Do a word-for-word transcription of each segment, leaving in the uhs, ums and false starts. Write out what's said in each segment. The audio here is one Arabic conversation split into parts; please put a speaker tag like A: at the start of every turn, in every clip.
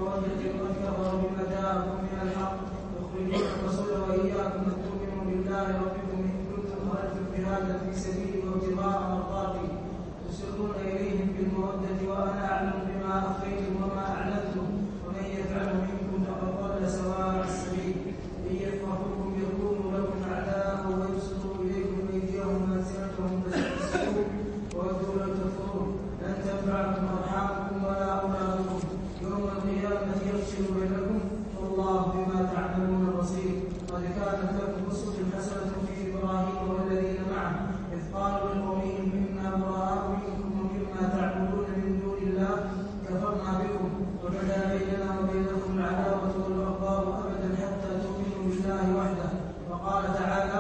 A: بمودة قد كفروا بما جاءكم من الحق يخرجون الرسول وإياكم أن تؤمنوا بالله ربكم إن كنتم خرجتم جهادا في سبيلي وابتغاء مرضاتي تسرون إليهم بالمودة وأنا أعلم بما أخفيتم وما أعلنتم ومن يفعله منكم فقد ضل سواء السبيل إن يفقهوكم يكونوا لكم أعداء ويبسطوا إليكم أيديهم وألسنتهم فستبصرون وودوا لو تكفرون لن تنفعكم أرحامكم ولا أولادكم يوم القيامة يفصل بينكم والله بما تعملون بصير. قد كانت لكم أسوة حسنة في إبراهيم والذين معه إذ قالوا لقومهم إنا براء منكم ومما تعبدون من دون الله كفرنا بكم وبدا بيننا وبينكم العداوة والبغضاء أبدا حتى تؤمنوا بالله وحده. وقال تعالى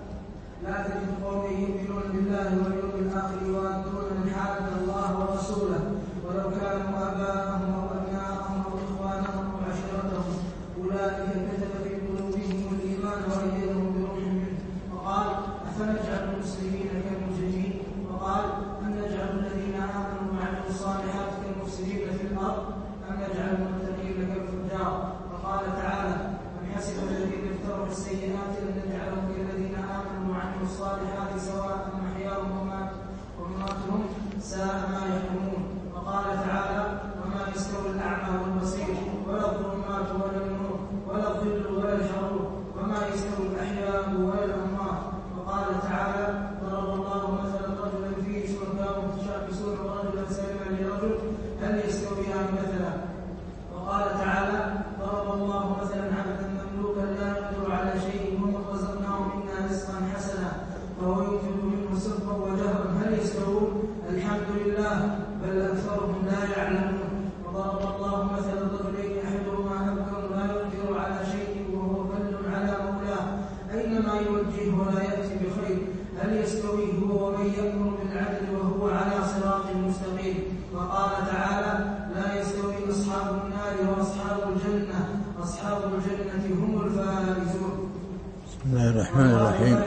A: لا تجد قوما يؤمنون بالله واليوم الآخر يوادون من حاد الله ورسوله ولو كانوا آباءهم أو أبناءهم أو إخوانهم أو عشيرتهم أولئك كتب في قلوبهم الإيمان وأيدهم بروح منه. وقال أفنجعل المسلمين كالمجرمين. وقال أم نجعل الذين آمنوا وعملوا الصالحات كالمفسدين في الأرض أم نجعل المتقين كالفجار. وقال تعالى أم حسب الذين افتروا السيئات أن نجعلهم كالذين آمنوا وعملوا الصالحات سواء محياهم ومماتهم ساء ما يحكمون. وقال تعالى وما يستوي الأعمى والبصير ولا الظلمات ولا النور ولا الظل ولا الحرور وما يستوي الأحياء ولا الأموات. وقال تعالى ضرب الله مثلا رجلا فيه شركاء متشاكسون ورجلا سلما لرجل هل يستويان مثلا. وقال تعالى ضرب الله مثلا عبدا مملوكا لا يقدر على شيء ومن رزقناه منا رزقا حسنا وهو ينفق منه سرا وجهرا هل يستوون الحمد لله بل أكثرهم لا يعلمون. وضرب الله مثلا رجلين أحدهما أبكم لا يقدر على شيء وهو كل على مولاه أينما يوجهه لا يأتي بخير هل يستوي هو ومن يأمر بالعدل وهو على صراط مستقيم. وقال تعالى لا يستوي أصحاب النار وأصحاب الجنة أصحاب الجنة هم الفائزون.
B: بسم الله الرحمن الرحيم.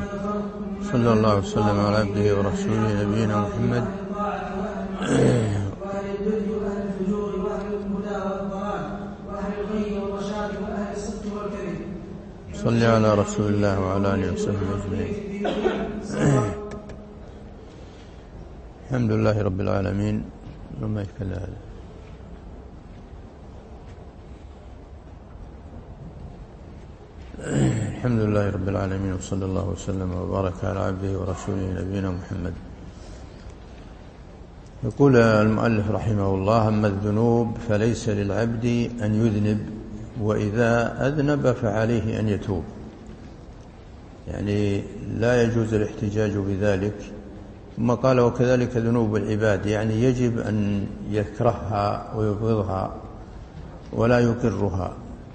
B: صلى الله وسلم على عبده ورسوله نبينا محمد
A: وأهل البر وأهل الفجور وأهل الهدى والضلال وأهل الغي والرشاد وأهل الصدق والكذب.
B: صلى على رسول الله وعلى آله وصحبه أجمعين. الحمد لله رب العالمين. لما يتكلم هذا الحمد لله رب العالمين وصلى الله وسلم وبارك على عبده ورسوله نبينا محمد. يقول المؤلف رحمه الله أما الذنوب فليس للعبد أن يذنب وإذا أذنب فعليه أن يتوب، يعني لا يجوز الاحتجاج بذلك. ثم قال وكذلك ذنوب العباد، يعني يجب أن يكرهها ويبغضها ولا يقرها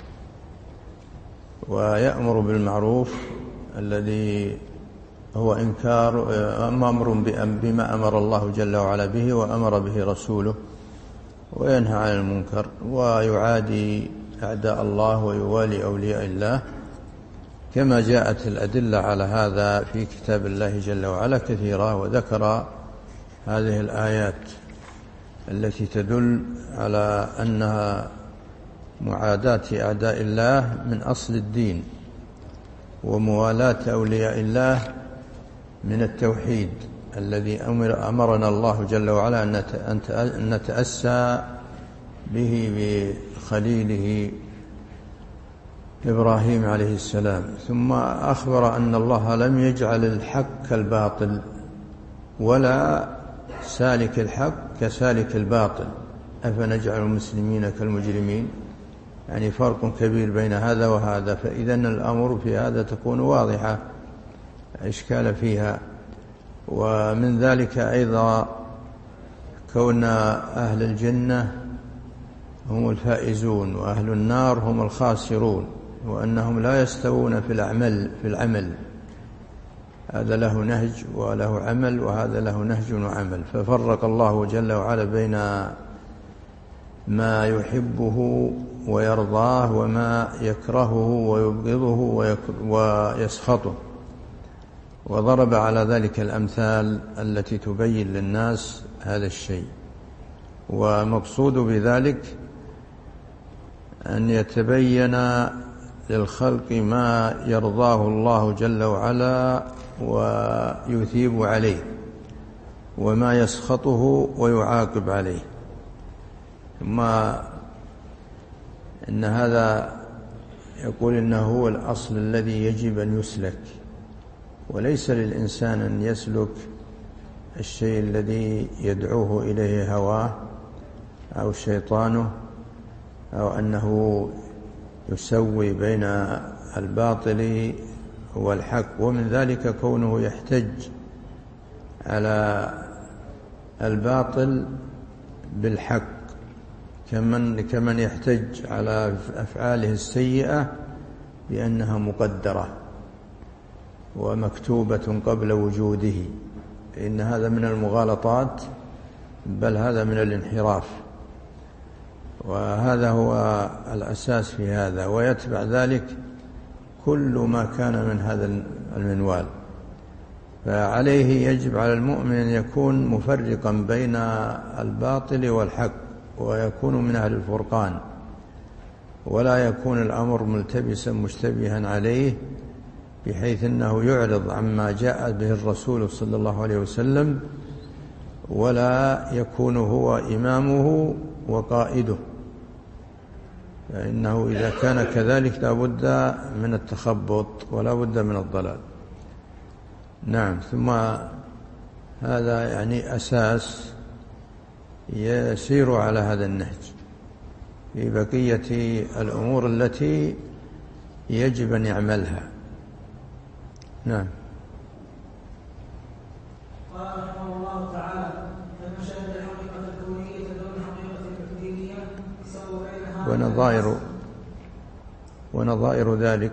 B: ويأمر بالمعروف الذي هو إنكار أمر بما أمر الله جل وعلا به وأمر به رسوله، وينهى عن المنكر ويعادي أعداء الله ويوالي أولياء الله، كما جاءت الأدلة على هذا في كتاب الله جل وعلا كثيرة. وذكر هذه الآيات التي تدل على أنها معاداة أعداء الله من أصل الدين، وموالاة أولياء الله من التوحيد الذي أمر أمرنا الله جل وعلا أن نتأسى به بخليله إبراهيم عليه السلام. ثم أخبر أن الله لم يجعل الحق كالباطل ولا سالك الحق كسالك الباطل، أفنجعل المسلمين كالمجرمين، يعني فرق كبير بين هذا وهذا. فإذن الأمر في هذا تكون واضحة إشكال فيها. ومن ذلك أيضا كون أهل الجنة هم الفائزون وأهل النار هم الخاسرون، وأنهم لا يستوون في العمل في العمل هذا له نهج وله عمل وهذا له نهج وعمل. ففرق الله جل وعلا بين ما يحبه ويرضاه وما يكرهه ويبغضه ويسخطه، وضرب على ذلك الأمثال التي تبين للناس هذا الشيء. ومقصود بذلك أن يتبين للخلق ما يرضاه الله جل وعلا ويثيب عليه، وما يسخطه ويعاقب عليه. ثم إن هذا يقول إنه هو الأصل الذي يجب أن يسلك، وليس للإنسان أن يسلك الشيء الذي يدعوه إليه هواه أو شيطانه، أو أنه يسوي بين الباطل والحق. ومن ذلك كونه يحتج على الباطل بالحق، كمن كمن يحتج على أفعاله السيئة بأنها مقدرة ومكتوبة قبل وجوده. إن هذا من المغالطات، بل هذا من الانحراف، وهذا هو الأساس في هذا. ويتبع ذلك كل ما كان من هذا المنوال. فعليه يجب على المؤمن أن يكون مفرقا بين الباطل والحق، ويكون من أهل الفرقان، ولا يكون الأمر ملتبسا مشتبها عليه بحيث أنه يعرض عما جاء به الرسول صلى الله عليه وسلم، ولا يكون هو إمامه وقائده. فإنه إذا كان كذلك لا بد من التخبط ولا بد من الضلال. نعم. ثم هذا يعني أساس يسير على هذا النهج في بقية الأمور التي يجب أن يعملها. نعم.
A: قال رحمه الله تعالى: فمن شهد الحقيقة الكونية دون الحقيقة الدينية سوى بينها
B: ونظائر ونظائر ذلك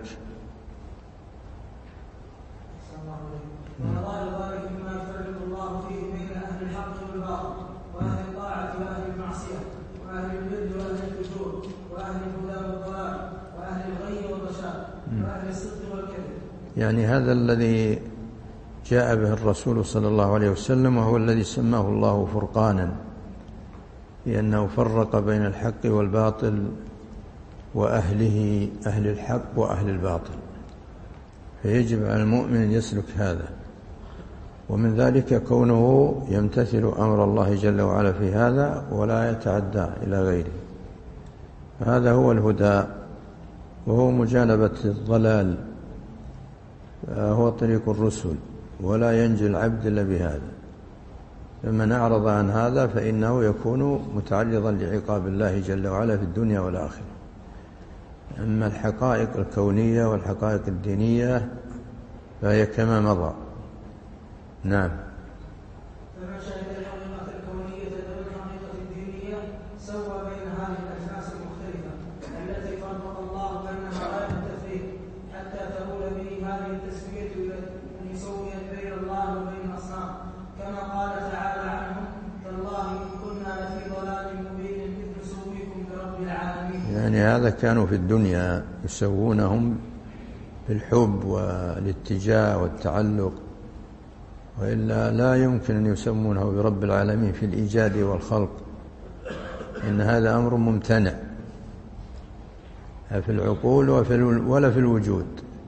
A: ونظائر ذلك مما يفرق الله فيه بين أهل الحق والباطل، وأهل الطاعة وأهل المعصية، وأهل البر وأهل الفجور، وأهل الهدى والضلال، وأهل الغي والرشاد، وأهل الصدق والكذب.
B: يعني هذا الذي جاء به الرسول صلى الله عليه وسلم، وهو الذي سماه الله فرقانا، لأنه فرق بين الحق والباطل وأهله، أهل الحق وأهل الباطل. فيجب على المؤمن أن يسلك هذا. ومن ذلك كونه يمتثل أمر الله جل وعلا في هذا ولا يتعدى إلى غيره. هذا هو الهدى، وهو مجانبة الضلال، هو طريق الرسل، ولا ينجي العبد إلا بهذا. فمن أعرض عن هذا فإنه يكون متعرضا لعقاب الله جل وعلا في الدنيا والآخرة. أما الحقائق الكونية والحقائق الدينية فهي كما مضى. نعم.
A: فمن شهد الحقيقة الكونية دون الحقيقة الدينية سوى بين هذه الأجناس المختلفة التي فرق الله بينها غاية التفريق، حتى تؤول به هذه التسوية إلى أن يسوي بين الله وبين الأصنام، كما قال تعالى عنهم: تالله إن كنا لفي ضلال مبين إذ نسويكم برب العالمين.
B: يعني هذا كانوا في الدنيا يسوونهم بالحب والاتجاه والتعلق، وإلا لا يمكن أن يسمونه برب العالمين في الإيجاد والخلق. إن هذا أمر ممتنع في العقول ولا في الوجود،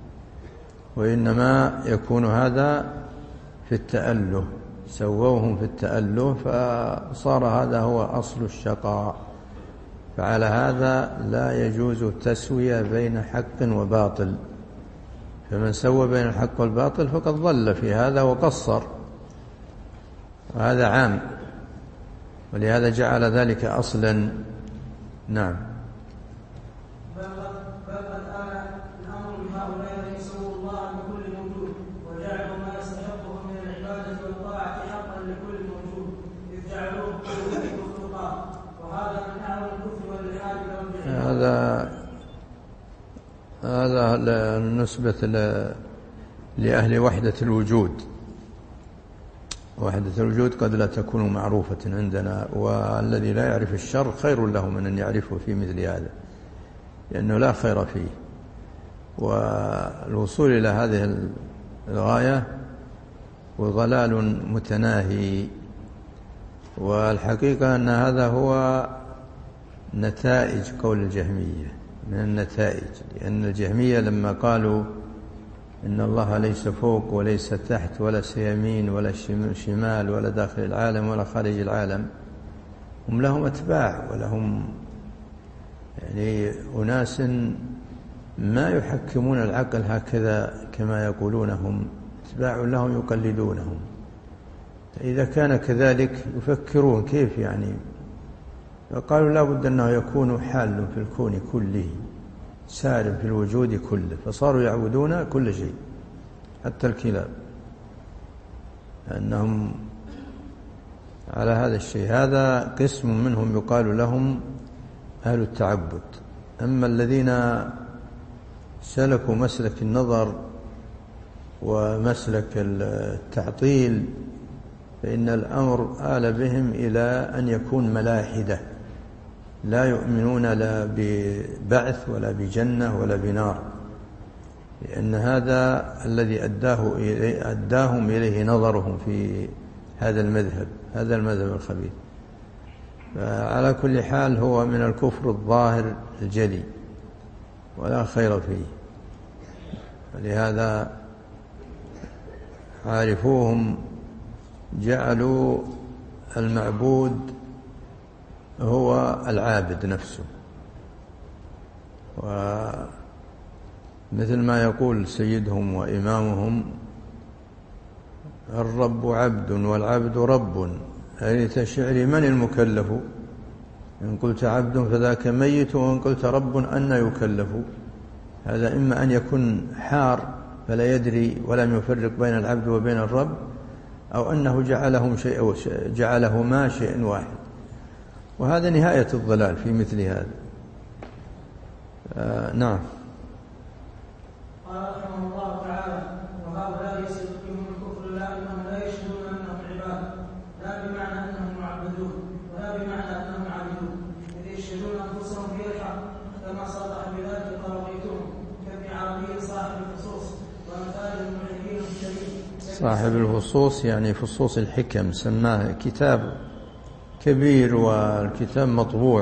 B: وإنما يكون هذا في التأله. سووهم في التأله فصار هذا هو أصل الشقاء. فعلى هذا لا يجوز التسوية بين حق وباطل. فمن سوى بين الحق والباطل فقد ضل في هذا وقصر، وهذا عام، ولهذا جعل ذلك أصلا. نعم.
A: بل قد آن الأمر بهؤلاء يسووا الله بكل موجود، وجعلوا ما يستحقه من العبادة والطاعة حقا لكل موجود، إذ جعلوه مخلوقات، وهذا من أعظم الكفر والإلحاد برب العالمين.
B: هذا هذا بالنسبة لأهل وحدة الوجود. وحدة الوجود قد لا تكون معروفة عندنا، والذي لا يعرف الشر خير له من أن يعرفه في مثل هذا، لأنه لا خير فيه. والوصول إلى هذه الغاية وضلال متناهي. والحقيقة أن هذا هو نتائج قول الجهمية، من النتائج، لأن الجهمية لما قالوا إن الله ليس فوق وليس تحت ولا سيمين ولا شمال ولا داخل العالم ولا خارج العالم، هم لهم أتباع ولهم يعني أناس ما يحكمون العقل هكذا كما يقولونهم، أتباع لهم يقلدونهم. فإذا كان كذلك يفكرون كيف يعني، فقالوا لا بد أنه يكون حال في الكون كله، سار في الوجود كله، فصاروا يعبدون كل شيء حتى الكلاب، أنهم على هذا الشيء. هذا قسم منهم يقال لهم أهل التعبد. أما الذين سلكوا مسلك النظر ومسلك التعطيل فإن الأمر آل بهم إلى أن يكون ملاحدة، لا يؤمنون لا ببعث ولا بجنة ولا بنار، لأن هذا الذي أداه إليه أداهم إليه نظرهم في هذا المذهب، هذا المذهب الخبيث. فعلى كل حال هو من الكفر الظاهر الجلي ولا خير فيه. ولهذا عارفوهم جعلوا المعبود هو العابد نفسه، ومثل ما يقول سيدهم وإمامهم: الرب عبد والعبد رب، أليت شعري من المكلف؟ إن قلت عبد فذاك ميت، وإن قلت رب أن يكلف. هذا إما أن يكون حار فلا يدري ولم يفرق بين العبد وبين الرب، أو أنه جعلهم شيء جعلهما شيء واحد، وهذا نهاية الضلال في مثل هذا. آه نعم.
A: قال رحمه الله تعالى: وهؤلاء يصدقهم الكفر لا أنهم لا يشهدون أنهم عباد، لا بمعنى أنهم معبدون ولا بمعنى أنهم عابدون، إذ يشهدون أنفسهم في الحق كما صرح بذلك قراطيتهم كابن عربي صاحب الفصوص وأمثال الملحدين الشريف.
B: صاحب الفصوص يعني فصوص الحكم، سماه كتاب كبير، والكتاب مطبوع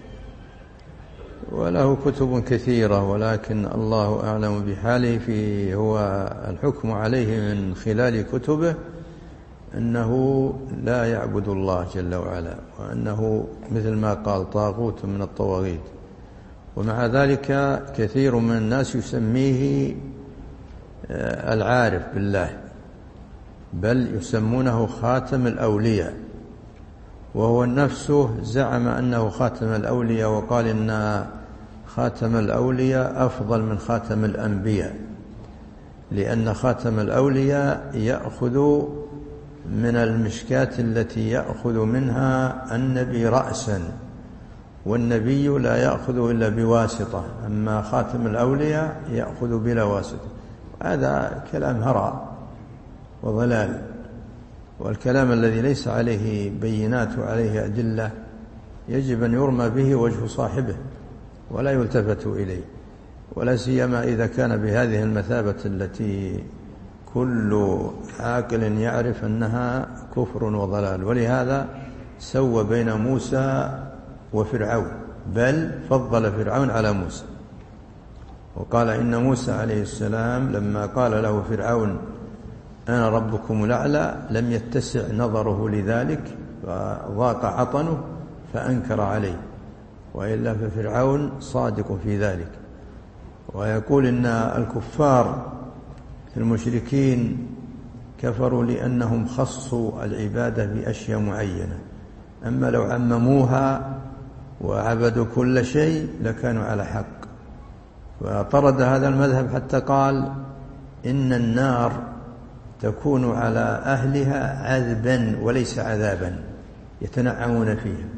B: وله كتب كثيرة، ولكن الله أعلم بحاله. في هو الحكم عليه من خلال كتبه أنه لا يعبد الله جل وعلا، وأنه مثل ما قال طاغوت من الطواغيت. ومع ذلك كثير من الناس يسميه العارف بالله، بل يسمونه خاتم الأولياء، وهو نفسه زعم أنه خاتم الأولياء، وقال إن خاتم الأولياء أفضل من خاتم الأنبياء، لأن خاتم الأولياء يأخذ من المشكاة التي يأخذ منها النبي رأسا، والنبي لا يأخذ إلا بواسطة، أما خاتم الأولياء يأخذ بلا واسطة. هذا كلام هراء وضلال، والكلام الذي ليس عليه بينات وعليه أدلة يجب أن يرمى به وجه صاحبه ولا يلتفت إليه، ولا سيما إذا كان بهذه المثابة التي كل عاقل يعرف أنها كفر وضلال. ولهذا سوى بين موسى وفرعون، بل فضل فرعون على موسى، وقال إن موسى عليه السلام لما قال له فرعون أنا ربكم الأعلى لم يتسع نظره لذلك، فضاق عطنه فأنكر عليه، وإلا ففرعون صادق في ذلك. ويقول إن الكفار المشركين كفروا لأنهم خصوا العبادة بأشياء معينة، أما لو عمموها وعبدوا كل شيء لكانوا على حق. فطرد هذا المذهب حتى قال إن النار تكون على أهلها عذبا وليس عذابا يتنعمون فيها.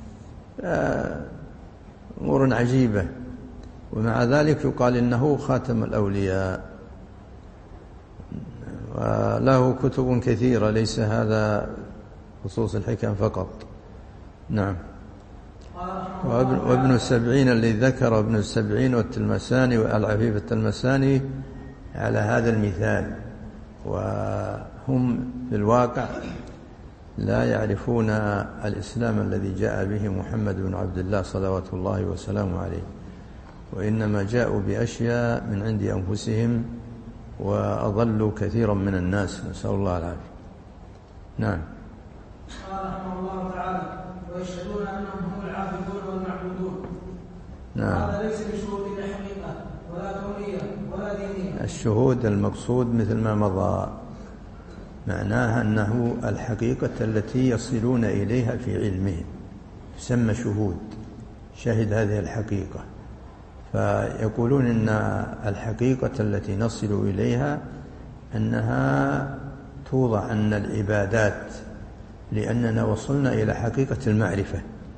B: أمور عجيبة، ومع ذلك يقال إنه خاتم الأولياء، وله كتب كثيرة، ليس هذا خصوص الحكم فقط. نعم. وابن, وابن السبعين الذي ذكر ابن السبعين والتلمساني والعفيف التلمساني على هذا المثال، وهم في الواقع لا يعرفون الإسلام الذي جاء به محمد بن عبد الله صلوات الله وسلامه عليه، وإنما جاءوا بأشياء من عند أنفسهم وأضلوا كثيرا من الناس، نسأل الله العافية. نعم.
A: قال رحمه الله تعالى: ويشهدون أنهم هم العابدون والمعبودون.
B: نعم.
A: هذا ليس بشهود لا حقيقة ولا كونية ولا دينية.
B: الشهود المقصود مثل ما مضى، معناها أنه الحقيقة التي يصلون إليها في علمهم تسمى شهود، شهد هذه الحقيقة. فيقولون إن الحقيقة التي نصل إليها أنها توضع أن العبادات، لأننا وصلنا إلى حقيقة المعرفة.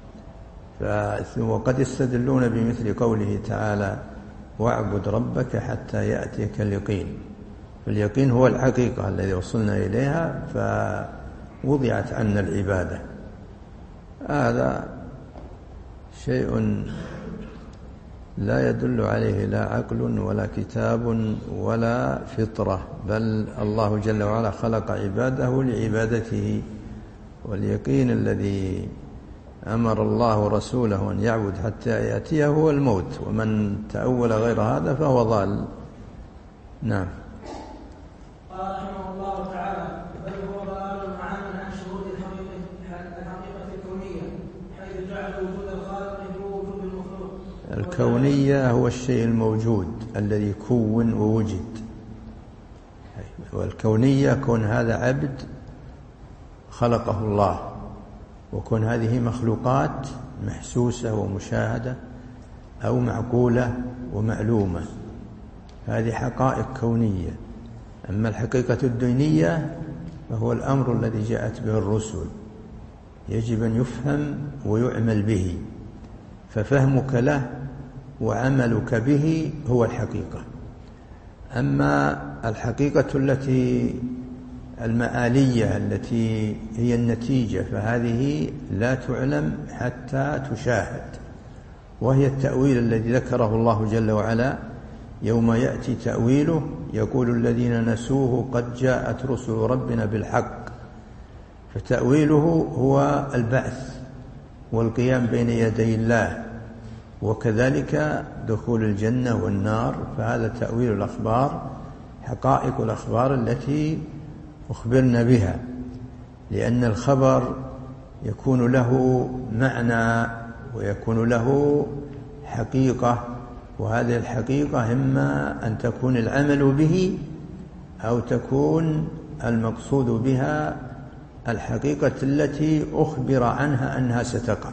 B: وقد يستدلون بمثل قوله تعالى: واعبد ربك حتى يأتيك اليقين. فاليقين هو الحقيقة الذي وصلنا إليها، فوضعت عنا العبادة. هذا شيء لا يدل عليه لا عقل ولا كتاب ولا فطرة، بل الله جل وعلا خلق عباده لعبادته. واليقين الذي أمر الله رسوله أن يعبد حتى يأتيه هو الموت، ومن تأول غير هذا فهو ضال. نعم.
A: قال رحمه الله تعالى: بل هو ضلال عام عن شهود الحقيقة الكونية، حيث جعل وجود الخالق هو وجود المخلوق.
B: الكونية هو الشيء الموجود الذي كون ووجد، والكونية كون هذا عبد خلقه الله، وكون هذه مخلوقات محسوسة ومشاهدة أو معقولة ومعلومة، هذه حقائق كونية. أما الحقيقة الدينية فهو الأمر الذي جاءت به الرسل، يجب أن يفهم ويعمل به، ففهمك له وعملك به هو الحقيقة. أما الحقيقة التي المآلية التي هي النتيجة فهذه لا تعلم حتى تشاهد، وهي التأويل الذي ذكره الله جل وعلا: يوم يأتي تأويله يقول الذين نسوه قد جاءت رسل ربنا بالحق. فتأويله هو البعث والقيام بين يدي الله، وكذلك دخول الجنة والنار، فهذا تأويل الأخبار، حقائق الأخبار التي أخبرنا بها، لأن الخبر يكون له معنى ويكون له حقيقة، وهذه الحقيقة إما أن تكون العمل به أو تكون المقصود بها الحقيقة التي أخبر عنها أنها ستقع.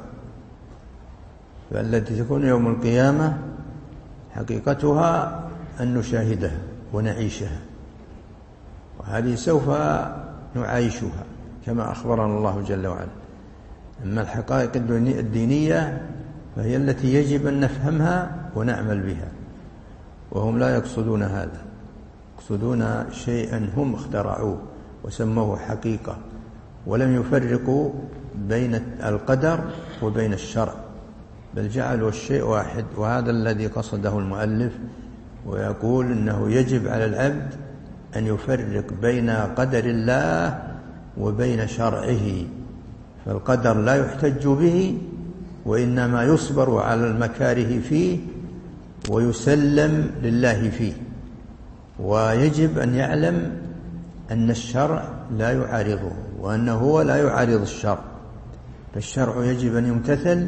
B: فالتي تكون يوم القيامة حقيقتها أن نشاهدها ونعيشها، وهذه سوف نعيشها كما أخبرنا الله جل وعلا. أما الحقائق الدينية فهي التي يجب أن نفهمها ونعمل بها، وهم لا يقصدون هذا، يقصدون شيئا هم اخترعوه وسموه حقيقة، ولم يفرقوا بين القدر وبين الشرع، بل جعلوا الشيء واحد. وهذا الذي قصده المؤلف، ويقول إنه يجب على العبد أن يفرق بين قدر الله وبين شرعه. فالقدر لا يحتج به، وإنما يصبر على المكاره فيه ويسلم لله فيه. ويجب أن يعلم أن الشرع لا يعارضه، وأنه هو لا يعارض الشرع، فالشرع يجب أن يمتثل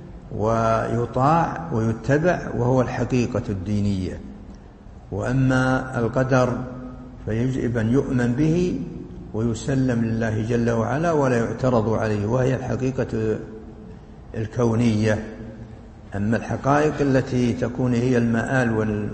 B: ويطاع ويتبع، وهو الحقيقة الدينية. وأما القدر فيجب أن يؤمن به ويسلم لله جل وعلا ولا يعترض عليه، وهي الحقيقة الكونية. أما الحقائق التي تكون هي المآل وال...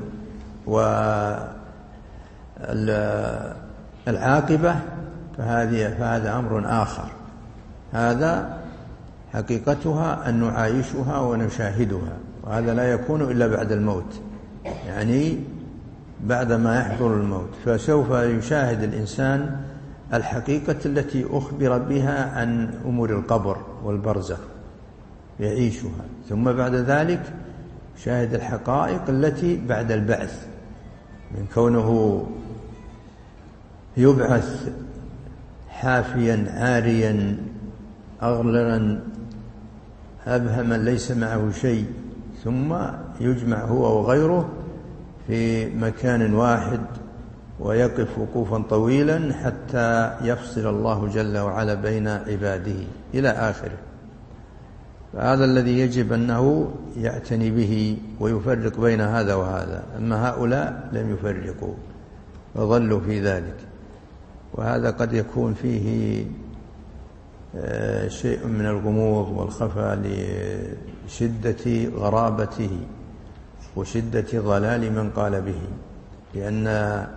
B: والعاقبة فهذه فهذا أمر آخر، هذا حقيقتها أن نعايشها ونشاهدها، وهذا لا يكون إلا بعد الموت، يعني بعدما يحضر الموت، فسوف يشاهد الإنسان الحقيقة التي أخبر بها عن أمور القبر والبرزخ، يعيشها. ثم بعد ذلك شاهد الحقائق التي بعد البعث، من كونه يبعث حافيا عاريا أغلرا أبهما ليس معه شيء، ثم يجمع هو وغيره في مكان واحد ويقف وقوفا طويلا حتى يفصل الله جل وعلا بين عباده إلى آخره. فهذا الذي يجب أنه يعتني به ويفرق بين هذا وهذا. أما هؤلاء لم يفرقوا وظلوا في ذلك، وهذا قد يكون فيه شيء من الغموض والخفاء لشدة غرابته وشدة ضلال من قال به، لأن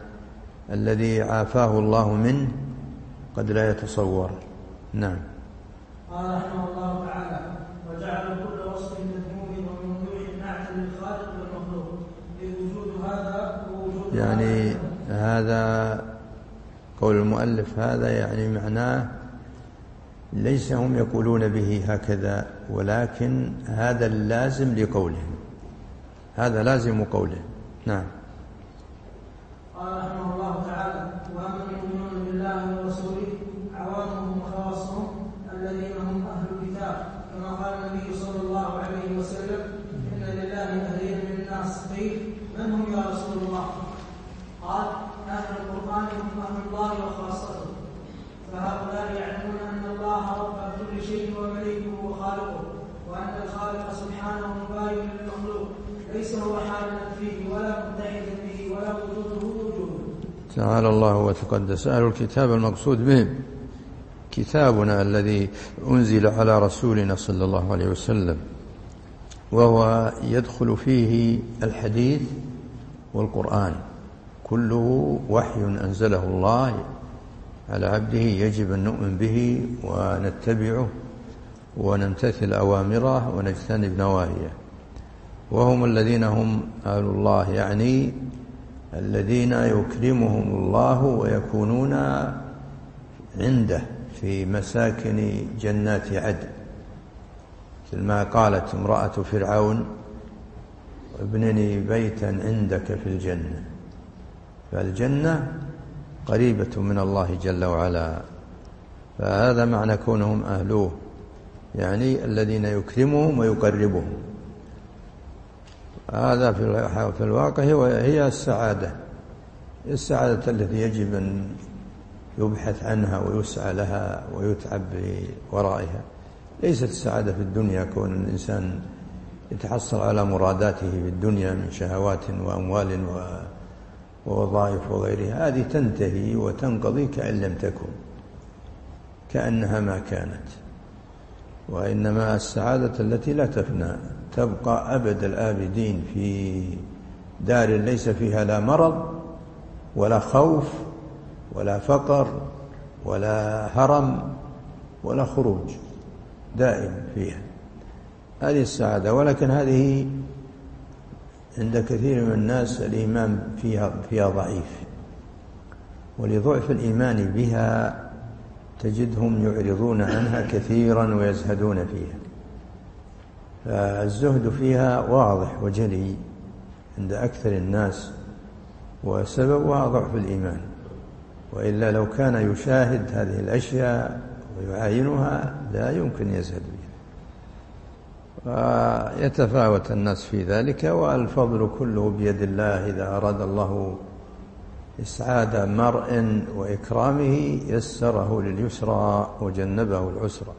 B: الذي عافاه الله منه قد لا يتصور. نعم.
A: قال رحمه الله تعالى: وجعل كل وصف مذموم وممدوح نعتا للخالق والمخلوق، إذ وجود هذا ووجود
B: يعني هذا قول المؤلف، هذا يعني معناه ليس هم يقولون به هكذا، ولكن هذا اللازم لقولهم، هذا لازم قولهم. نعم.
A: قال رحمه الله تعالى: واما المؤمنون بالله ورسوله عوامهم وخواصهم الذين هم اهل الكتاب، كما قال النبي صلى الله عليه وسلم: ان لله اهلين من الناس، قيل: من هم يا رسول الله؟ قال: اهل القران هم اهل الله وخاصته، فهؤلاء يعلمون ان الله رب كل شيء ومليكه وخالقه، وان الخالق سبحانه مباين للمخلوق، ليس هو حالا فيه ولا متحدا به ولا وجوده وجوده.
B: تعالى الله وتقدس. أهل الكتاب المقصود بهم كتابنا الذي أنزل على رسولنا صلى الله عليه وسلم، وهو يدخل فيه الحديث والقرآن، كله وحي أنزله الله على عبده، يجب أن نؤمن به ونتبعه ونمتثل أوامره ونجتنب نواهيه. وهم الذين هم أهل الله، يعني الذين يكرمهم الله ويكونون عنده في مساكن جنات عدن، مثل ما قالت امرأة فرعون: ابنني بيتا عندك في الجنة. فالجنة قريبة من الله جل وعلا، فهذا معنى كونهم أهلوه، يعني الذين يكرمهم ويقربهم. هذا في الواقع هي السعادة، السعادة التي يجب أن يبحث عنها ويسعى لها ويتعب ورائها. ليست السعادة في الدنيا كون الإنسان يتحصل على مراداته في الدنيا من شهوات وأموال ووظائف وغيرها، هذه تنتهي وتنقضي كأن لم تكن، كأنها ما كانت. وإنما السعادة التي لا تفنى، تبقى أبد الآبدين في دار ليس فيها لا مرض ولا خوف ولا فقر ولا هرم ولا خروج، دائم فيها. هذه السعادة. ولكن هذه عند كثير من الناس الإيمان فيها, فيها ضعيف، ولضعف الإيمان بها تجدهم يعرضون عنها كثيرا ويزهدون فيها. فالزهد فيها واضح وجلي عند أكثر الناس، وسببها ضعف الإيمان، وإلا لو كان يشاهد هذه الأشياء ويعاينها لا يمكن يزهد بها. ويتفاوت الناس في ذلك، والفضل كله بيد الله. إذا أراد الله إسعاد مرء وإكرامه يسره لليسرى وجنبه العسرى.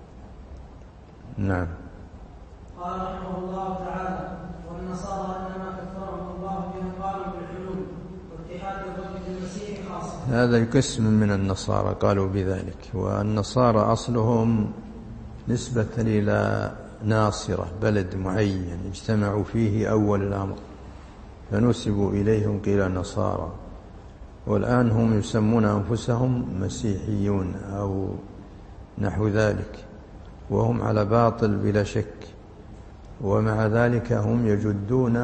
B: نعم.
A: قال رحمه الله تعالى: والنصارى انما كفرهم الله بهم قالوا بالحلول واتحاد الرب بالمسيح خاصه.
B: هذا قسم من النصارى قالوا بذلك. والنصارى أصلهم نسبة إلى ناصرة، بلد معين اجتمعوا فيه أول الأمر فنسبوا إليهم قيل النصارى. والآن هم يسمون أنفسهم مسيحيون أو نحو ذلك، وهم على باطل بلا شك. ومع ذلك هم يجدون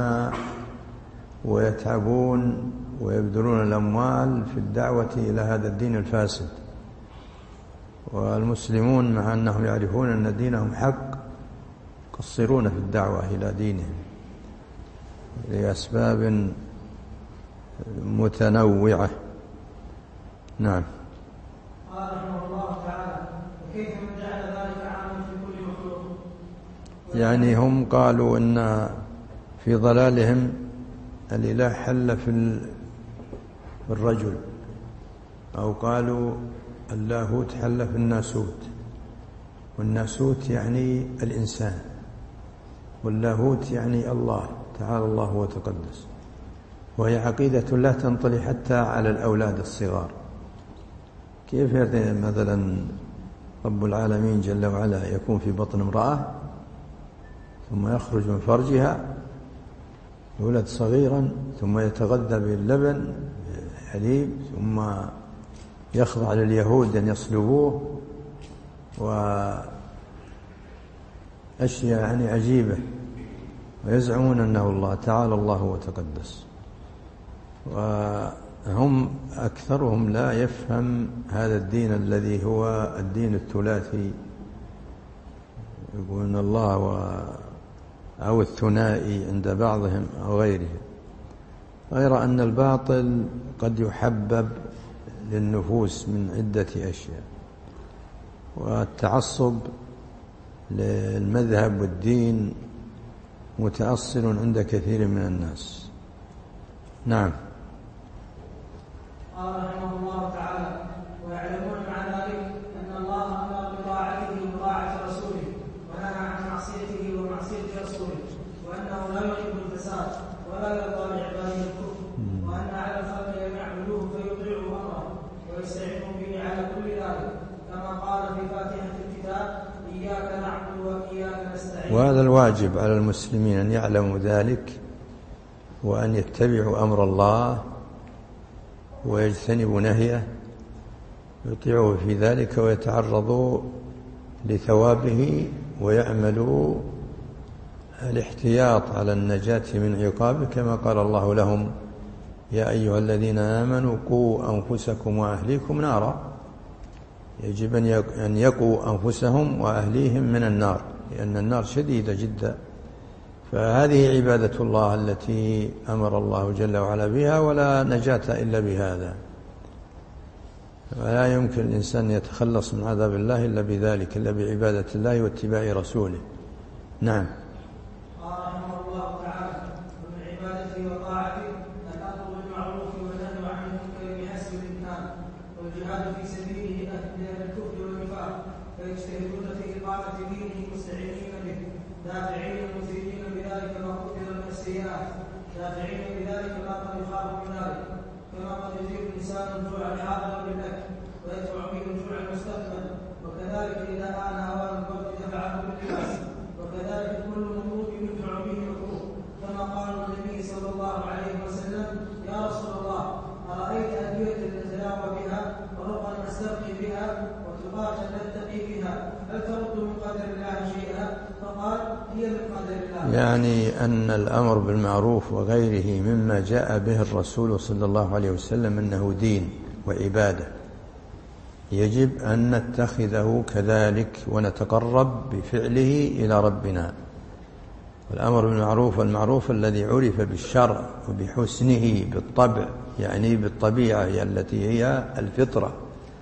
B: ويتعبون ويبذلون الأموال في الدعوة إلى هذا الدين الفاسد. والمسلمون مع أنهم يعرفون أن دينهم حق يقصرون في الدعوة إلى دينهم لأسباب متنوعة. نعم.
A: قال رحمه
B: يعني هم قالوا إن في ضلالهم الإله حل في الرجل، أو قالوا اللاهوت حل في الناسوت، والناسوت يعني الإنسان، واللاهوت يعني الله تعالى الله وتقدس. وهي عقيدة لا تنطلي حتى على الأولاد الصغار. كيف مثلا رب العالمين جل وعلا يكون في بطن امرأة ثم يخرج من فرجها يولد صغيرا ثم يتغذى باللبن بالحليب ثم يخضع لليهود أن يصلبوه، وأشياء يعني عجيبة، ويزعمون أنه الله تعالى الله وتقدس. وهم أكثرهم لا يفهم هذا الدين الذي هو الدين الثلاثي، يقولون الله و أو الثنائي عند بعضهم أو غيره، غير أن الباطل قد يحبب للنفوس من عدة أشياء، والتعصب للمذهب والدين متأصل عند كثير من الناس. نعم.
A: قال رحمه الله تعالى: ويعلمون مع ذلك أن الله أمر بطاعته وطاعة رسوله، ونهى عن معصيته ومعصية رسوله، وأنه لا يحب الفساد ولا يرضى لعباده الكفر، وأن على الخلق أن يعبدوه فيطيعوا أمره ويستعينوا به على كل ذلك، كما قال في فاتحة الكتاب: إياك نعبد وإياك نستعين.
B: وهذا الواجب على المسلمين أن يعلموا ذلك، وأن يتبعوا أمر الله ويجتنبوا نهيه، يطيعوا في ذلك ويتعرضوا لثوابه، ويعملوا الاحتياط على النجاة من عقابه، كما قال الله لهم: يا أيها الذين آمنوا قوا أنفسكم وأهليكم نارا. يجب أن يقوا أنفسهم وأهليهم من النار، لأن النار شديدة جدا. فهذه عبادة الله التي أمر الله جل وعلا بها، ولا نجاة إلا بهذا، ولا يمكن الإنسان يتخلص من عذاب الله إلا بذلك، إلا بعبادة الله واتباع رسوله. نعم.
A: قال رحمه الله تعالى: ومن عبادته وطاعته الأمر بالمعروف والنهي عن المنكر بحسب الإمكان، والجهاد في سبيله أهل الكفر والنفاق، فيجتهدون في إقامة دينه مستعينين به، دافعين مثيرين بذلك ما قدر من السيئات، دافعين بذلك ما قد يخاف من ذلك، كما قد يزيد الإنسان الجوع الحاضر بالأكل ويدفع به الجوع المستقبل، وكذلك إذا آن هوان القلب دفعه باللباس، وكذلك كل مطلوب يدفع به مكروه، كما قال النبي صلى الله عليه وسلم: يا رسول الله، أرأيت أدوية نتداوى بها ورقا نسترقي بها وتقاة نتقي بها، هل ترد من قدر الله شيئا؟ فقال: هي من قدر الله.
B: يعني أن الأمر بالمعروف وغيره مما جاء به الرسول صلى الله عليه وسلم أنه دين وعبادة، يجب أن نتخذه كذلك ونتقرب بفعله إلى ربنا. والأمر بالمعروف والمعروف الذي عرف بالشرع وبحسنه بالطبع، يعني بالطبيعة التي هي الفطرة،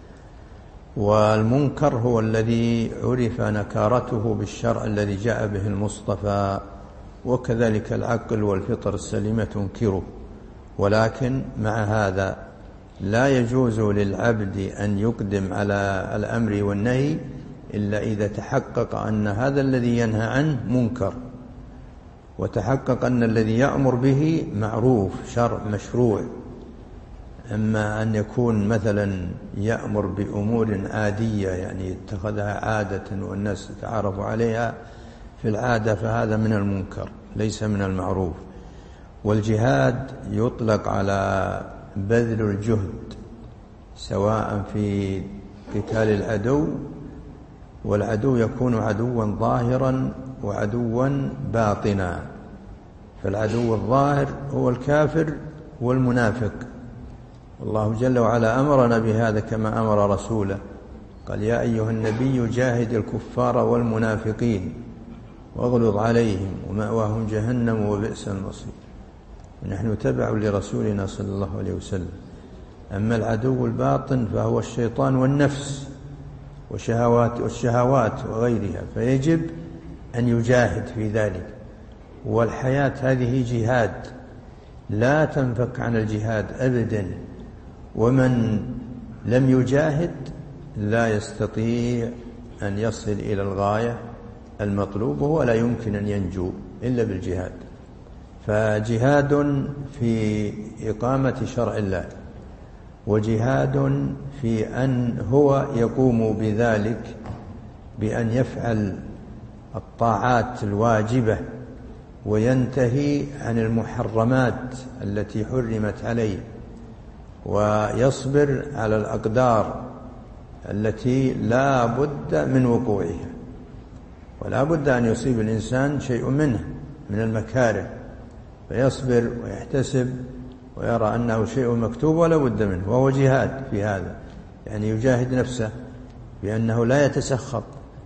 B: والمنكر هو الذي عرف نكارته بالشرع الذي جاء به المصطفى، وكذلك العقل والفطر السليمة تنكره. ولكن مع هذا لا يجوز للعبد أن يقدم على الأمر والنهي إلا إذا تحقق أن هذا الذي ينهى عنه منكر، وتحقق أن الذي يأمر به معروف شرع مشروع. أما أن يكون مثلا يأمر بأمور عادية، يعني اتخذها عادة والناس تعارف عليها في العادة، فهذا من المنكر ليس من المعروف. والجهاد يطلق على بذل الجهد، سواء في قتال العدو، والعدو يكون عدوا ظاهرا وعدوا باطنا. فالعدو الظاهر هو الكافر والمنافق، والله جل وعلا أمرنا بهذا كما أمر رسوله، قال: يا أيها النبي جاهد الكفار والمنافقين واغلظ عليهم ومأواهم جهنم وبئس المصير. ونحن تبع لرسولنا صلى الله عليه وسلم. أما العدو الباطن فهو الشيطان والنفس وشهوات والشهوات وغيرها، فيجب أن يجاهد في ذلك. والحياة هذه جهاد، لا تنفك عن الجهاد أبدا، ومن لم يجاهد لا يستطيع أن يصل إلى الغاية المطلوبة، ولا يمكن أن ينجو إلا بالجهاد. فجهاد في إقامة شرع الله، وجهاد في أن هو يقوم بذلك بأن يفعل الطاعات الواجبة وينتهي عن المحرمات التي حرمت عليه، ويصبر على الأقدار التي لا بد من وقوعها، ولا بد أن يصيب الإنسان شيء منه من المكاره، فيصبر ويحتسب ويرى أنه شيء مكتوب ولا بد منه، وهو جهاد في هذا. يعني يجاهد نفسه بأنه لا يتسخط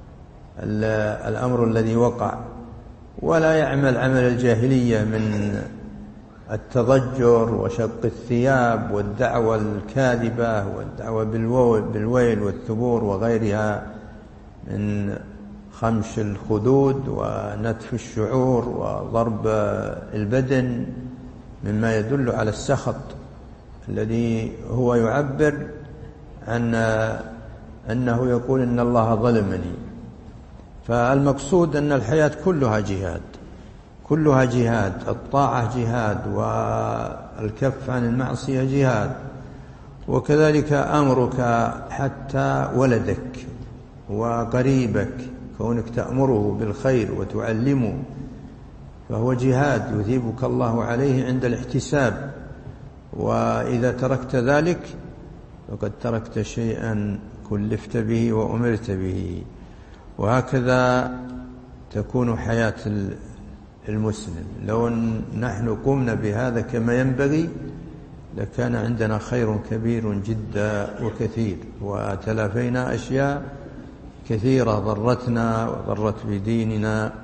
B: الأمر الذي وقع، ولا يعمل عمل الجاهلية من التضجر وشق الثياب والدعوة الكاذبة والدعوة بالويل والثبور وغيرها من خمش الخدود ونتف الشعور وضرب البدن، مما يدل على السخط الذي هو يعبر عن أنه يقول إن الله ظلمني. فالمقصود أن الحياة كلها جهاد، كلها جهاد، الطاعة جهاد، والكف عن المعصية جهاد، وكذلك أمرك حتى ولدك وقريبك، كونك تأمره بالخير وتعلمه، فهو جهاد يثيبك الله عليه عند الاحتساب. وإذا تركت ذلك فقد تركت شيئا كلفت به وأمرت به. وهكذا تكون حياة المسلم. لو نحن قمنا بهذا كما ينبغي لكان عندنا خير كبير جدا وكثير، وتلافينا أشياء كثيرة ضرتنا وضرت بديننا،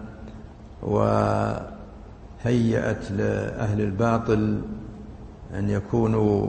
B: وهيأت لأهل الباطل أن يكونوا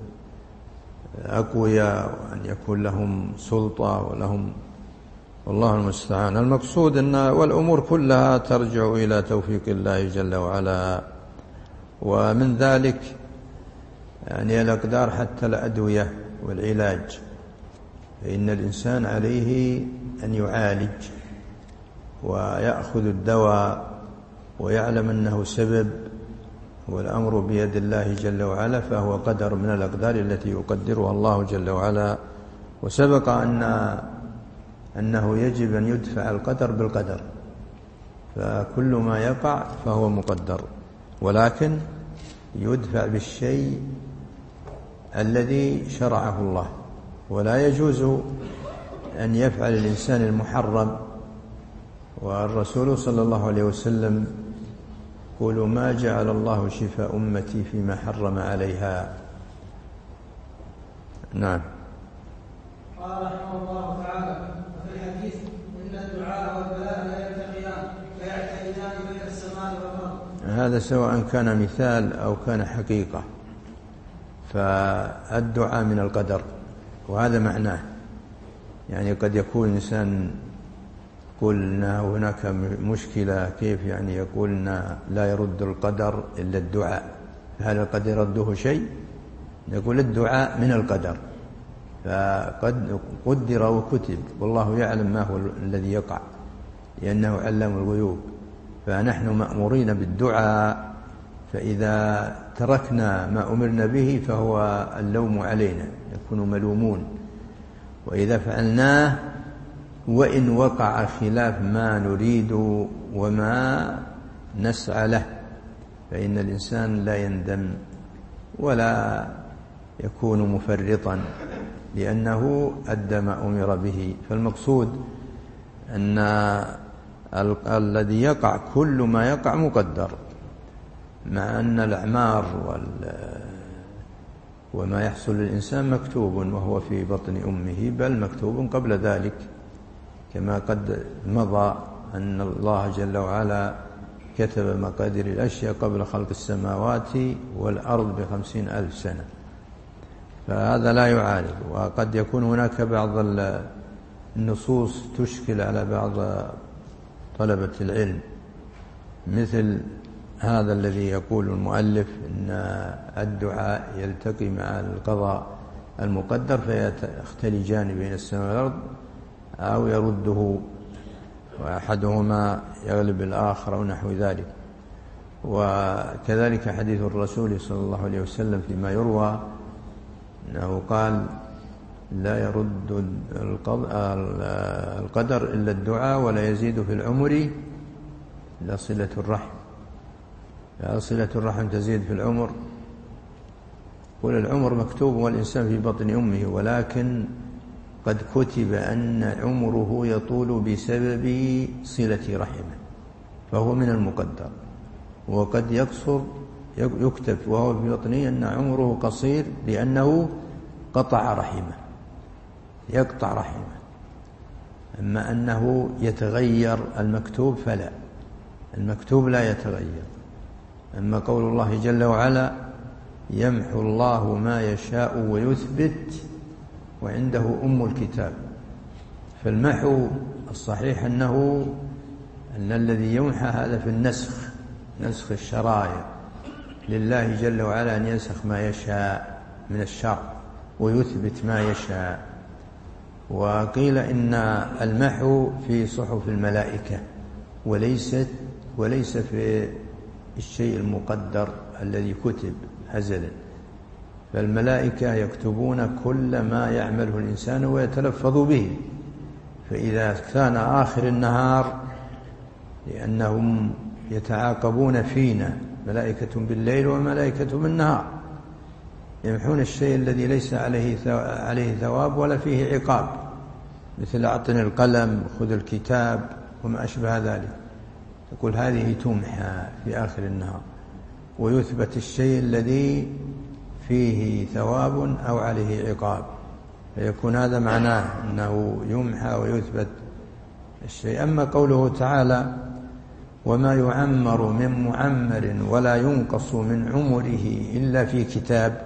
B: أقوياء وأن يكون لهم سلطة ولهم، والله المستعان. المقصود أن والأمور كلها ترجع إلى توفيق الله جل وعلا، ومن ذلك يعني الأقدار حتى الأدوية والعلاج، فإن الإنسان عليه أن يعالج ويأخذ الدواء ويعلم أنه سبب، والأمر بيد الله جل وعلا، فهو قدر من الأقدار التي يقدرها الله جل وعلا. وسبق أن أنه يجب أن يدفع القدر بالقدر، فكل ما يقع فهو مقدر، ولكن يدفع بالشيء الذي شرعه الله. ولا يجوز أن يفعل الإنسان المحرم، والرسول صلى الله عليه وسلم يقول ما جعل الله شفاء أمتي فيما حرم عليها. نعم.
A: قال رحمه الله تعالى: وفي الحديث إن الدعاء والبلاء لا يلتقيان فيعتقدان بين السماء والأرض.
B: هذا سواء كان مثال أو كان حقيقة، فالدعاء من القدر، وهذا معناه. يعني قد يكون الإنسان قلنا هناك مشكلة، كيف يعني يقولنا لا يرد القدر إلا الدعاء، هل القدر يرده شيء؟ يقول الدعاء من القدر، فقد قدر وكتب، والله يعلم ما هو الذي يقع لأنه علم الغيوب. فنحن مأمورين بالدعاء، فإذا تركنا ما أمرنا به فهو اللوم علينا، نكون ملومون. وإذا فعلناه وإن وقع خلاف ما نريد وما نسعى له فإن الإنسان لا يندم ولا يكون مفرطا، لأنه أدى ما أمر به. فالمقصود أن الذي يقع كل ما يقع مقدر، مع أن الأعمار وما يحصل للإنسان مكتوب وهو في بطن أمه، بل مكتوب قبل ذلك، كما قد مضى أن الله جل وعلا كتب مقادير الأشياء قبل خلق السماوات والأرض بخمسين ألف سنة، فهذا لا يعارض. وقد يكون هناك بعض النصوص تشكل على بعض طلبة العلم، مثل هذا الذي يقول المؤلف إن الدعاء يلتقي مع القضاء المقدر فيختلجان بين السماء والأرض أو يرده وأحدهما يغلب الآخر أو نحو ذلك. وكذلك حديث الرسول صلى الله عليه وسلم فيما يروى أنه قال لا يرد القدر إلا الدعاء ولا يزيد في العمر إلا صلة الرحم. صلة الرحم تزيد في العمر، والعمر مكتوب والإنسان في بطن أمه، ولكن قد كتب أن عمره يطول بسبب صلة رحمه فهو من المقدر. وقد يقصر يكتب وهو في بطنه أن عمره قصير لأنه قطع رحمه، يقطع رحمه. أما أنه يتغير المكتوب فلا، المكتوب لا يتغير. أما قول الله جل وعلا يمحو الله ما يشاء ويثبت وعنده أم الكتاب، فالمحو الصحيح أنه أن الذي يمحى هذا في النسخ، نسخ الشرائع، لله جل وعلا أن ينسخ ما يشاء من الشرع ويثبت ما يشاء. وقيل إن المحو في صحف الملائكة وليست وليس في الشيء المقدر الذي كتب هزلا، فالملائكة يكتبون كل ما يعمله الإنسان ويتلفظ به. فإذا كان آخر النهار، لأنهم يتعاقبون فينا ملائكة بالليل وملائكة بالنهار، يمحون الشيء الذي ليس عليه عليه ثواب ولا فيه عقاب، مثل أعطني القلم خذ الكتاب وما أشبه ذلك، تقول هذه تمحى في آخر النهار، ويثبت الشيء الذي فيه ثواب أو عليه عقاب، فيكون هذا معناه أنه يمحى ويثبت الشيء. أما قوله تعالى وما يعمر من معمر ولا ينقص من عمره إلا في كتاب،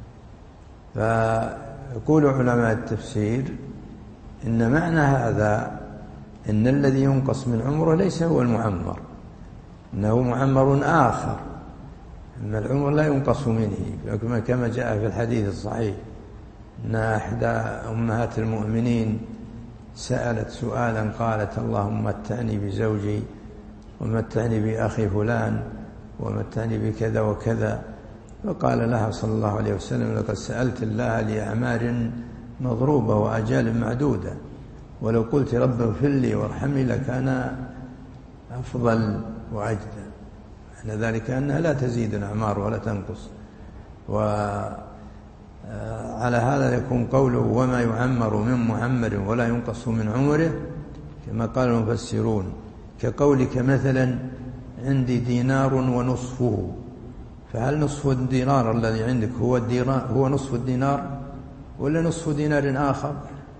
B: فيقول علماء التفسير إن معنى هذا إن الذي ينقص من عمره ليس هو المعمر، إنه معمر آخر، أن العمر لا ينقص منه، كما جاء في الحديث الصحيح أن إحدى أمهات المؤمنين سألت سؤالا قالت اللهم متعني بزوجي ومتعني بأخي فلان ومتعني بكذا وكذا، فقال لها صلى الله عليه وسلم لقد سألت الله لأعمار مضروبة وأجال معدودة، ولو قلت رب اغفر لي وارحمني لكان أفضل وأجدى. معنى ذلك أنها لا تزيد الأعمار ولا تنقص. وعلى هذا يكون قوله وما يعمر من معمر ولا ينقص من عمره كما قال المفسرون كقولك مثلا عندي دينار ونصفه، فهل نصف الدينار الذي عندك هو الدينار هو نصف الدينار ولا نصف دينار آخر؟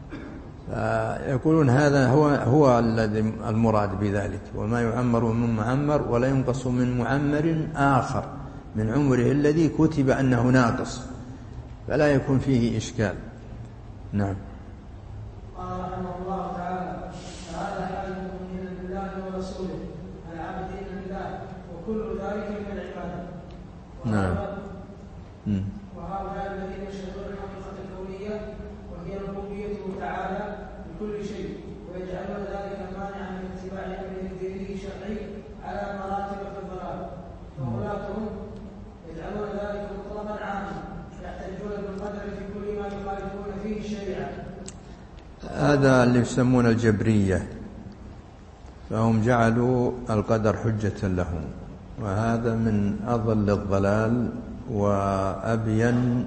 B: فيقولون هذا هو هو الذي المراد بذلك، وما يعمر من معمر ولا ينقص من معمر آخر من عمره الذي كتب أنه ناقص، فلا يكون فيه إشكال. نعم.
A: قال رحمه الله تعالى هذا حال المؤمنين بالله ورسوله العابدين بالله وكل ذلك من العبادة.
B: نعم.
A: وهؤلاء الذين يشهدون الحقيقة الكونية وهي ربوبيته تعالى بكل شيء، ويجعلون ذلك مانعا من اتباع امره الديني الشرعي على مراتب في الضلال، وولاة هم يجعلون ذلك مطلقا عاما يحتجون بالقدر في كل ما يخالفون فيه الشريعة.
B: هذا اللي يسمون الجبرية، فهم جعلوا القدر حجة لهم، وهذا من أضل الضلال وأبين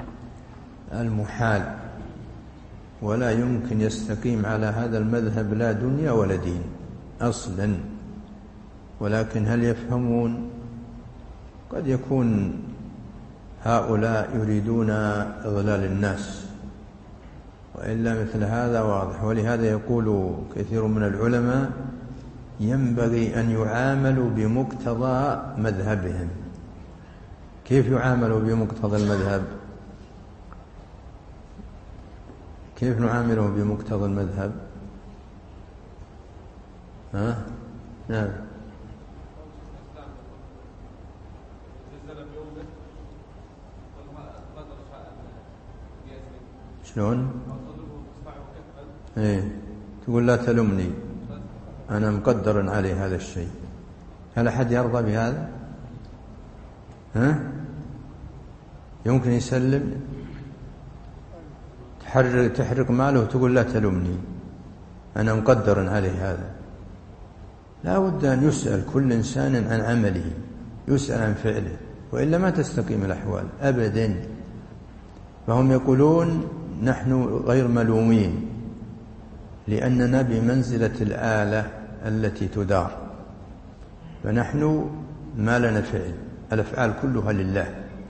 B: المحال، ولا يمكن يستقيم على هذا المذهب لا دنيا ولا دين أصلا. ولكن هل يفهمون؟ قد يكون هؤلاء يريدون إضلال الناس، وإلا مثل هذا واضح. ولهذا يقول كثير من العلماء ينبغي أن يعاملوا بمقتضى مذهبهم. كيف يعاملوا بمقتضى المذهب؟ كيف نعامله بمقتضى المذهب؟ ها؟ نعم. شلون؟ ايه تقول لا تلمني أنا مقدر عليه هذا الشيء. هل أحد يرضى بهذا؟ ها؟ يمكن يسلم تحرق, تحرق ماله وتقول لا تلمني أنا مقدر عليه هذا. لا بد أن يسأل كل إنسان عن عمله، يسأل عن فعله، وإلا ما تستقيم الأحوال أبدا. فهم يقولون نحن غير ملومين لأننا بمنزلة الآلة التي تدار، فنحن ما لنا فعل، الأفعال كلها لله.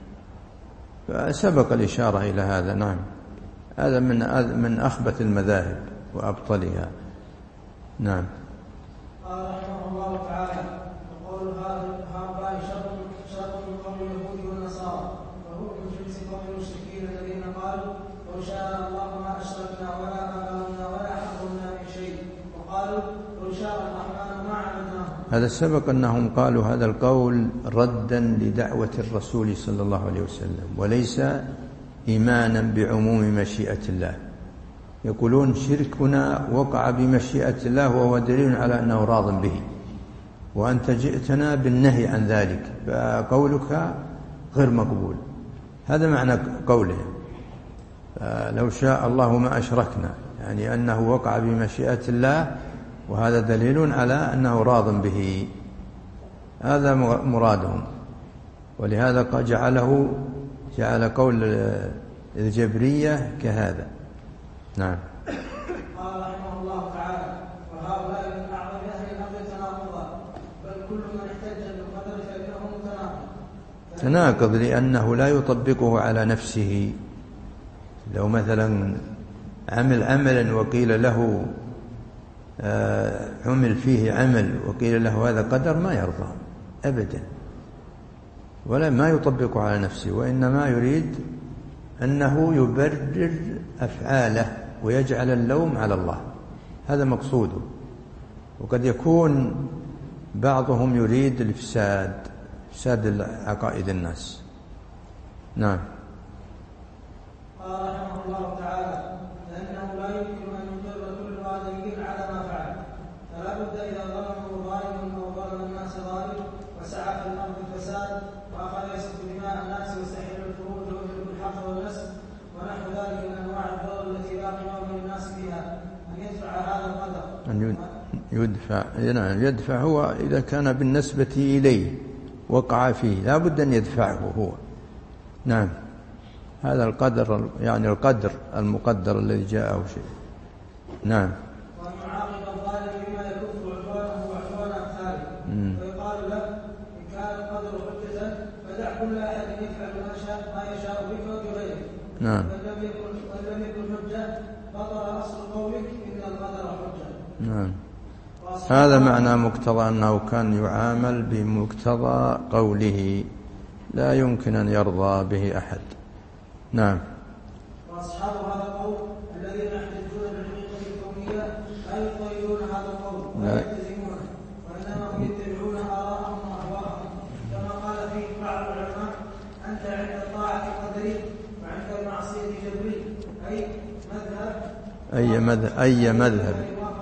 B: فسبق الإشارة إلى هذا. نعم، هذا من من أخبث المذاهب وأبطلها. نعم.
A: قال رحمه الله تعالى: وقول هؤلاء شر شر من قول اليهود والنصارى، وهو من جنس قول المشركين الذين قالوا لو شاء الله ما أشركنا ولا آباؤنا ولا حرمنا من شيء، وقالوا لو شاء الرحمن ما عبدناه.
B: هذا سبق أنهم قالوا هذا القول ردا لدعوة الرسول صلى الله عليه وسلم، وليس إيمانا بعموم مشيئة الله. يقولون شركنا وقع بمشيئة الله وهو دليل على أنه راض به، وأنت جئتنا بالنهي عن ذلك، فقولك غير مقبول. هذا معنى قولهم لو شاء الله ما أشركنا، يعني أنه وقع بمشيئة الله وهذا دليل على أنه راض به. هذا مرادهم، ولهذا جعله جعل قول الجبرية كهذا. نعم.
A: قال رحمه الله تعالى: وهؤلاء من أعظم أهل الأرض تناقضا، بل كل من احتج بالقدر فإنه متناقض.
B: تناقض لأنه لا يطبقه على نفسه. لو مثلا عمل عملا وقيل له آه عمل فيه عمل وقيل له هذا قدر، ما يرضى أبدا، ولا ما يطبقه على نفسه، وإنما يريد أنه يبرر أفعاله ويجعل اللوم على الله. هذا مقصوده. وقد يكون بعضهم يريد الإفساد، إفساد عقائد الناس. نعم.
A: قال رحمه الله تعالى: لأنه لا يمكن أن يقر كل الآدميين على ما فعل، فلا بد إذا ظلمه ظالم أو ظلم الناس ظالم وسعى في الأرض الفساد وأخذ يسفك دماء الناس ويستحل الفروج ويهلك الحق والنسل ونحو ذلك من أنواع الضرر التي لا قيام للناس فيها، أن يدفع هذا القدر.
B: أن يدفع نعم يدفع هو إذا كان بالنسبة إليه وقع فيه لا بد أن يدفعه هو. نعم. هذا القدر، يعني القدر المقدر الذي جاءه شيء. نعم.
A: وأن يعاقب الظالم بما يكف عدوانه وعدوان أمثاله، ويقال له إن كان القدر حجة فدع كل أحد يفعل ما شاء ما يشاء بك وبغيرك.
B: نعم.
A: وإن لم يكن وإن لم يكن حجة بطل أصل قولك إن القدر حجة.
B: نعم. هذا معنى مقتضى أنه كان يعامل بمقتضى قوله، لا يمكن أن يرضى به أحد. نعم.
A: وأصحاب هذا القول الذين يحتجون بالحقيقة الكونية لا يقيدون هذا القول ولا يلتزمونه، وإنما هم يتبعون آراءهم وأهواءهم، كما قال فيه بعض العلماء: أنت عند الطاعة قدري وعند المعصية جبري، أي مذهب
B: أي مذهب أي مذهب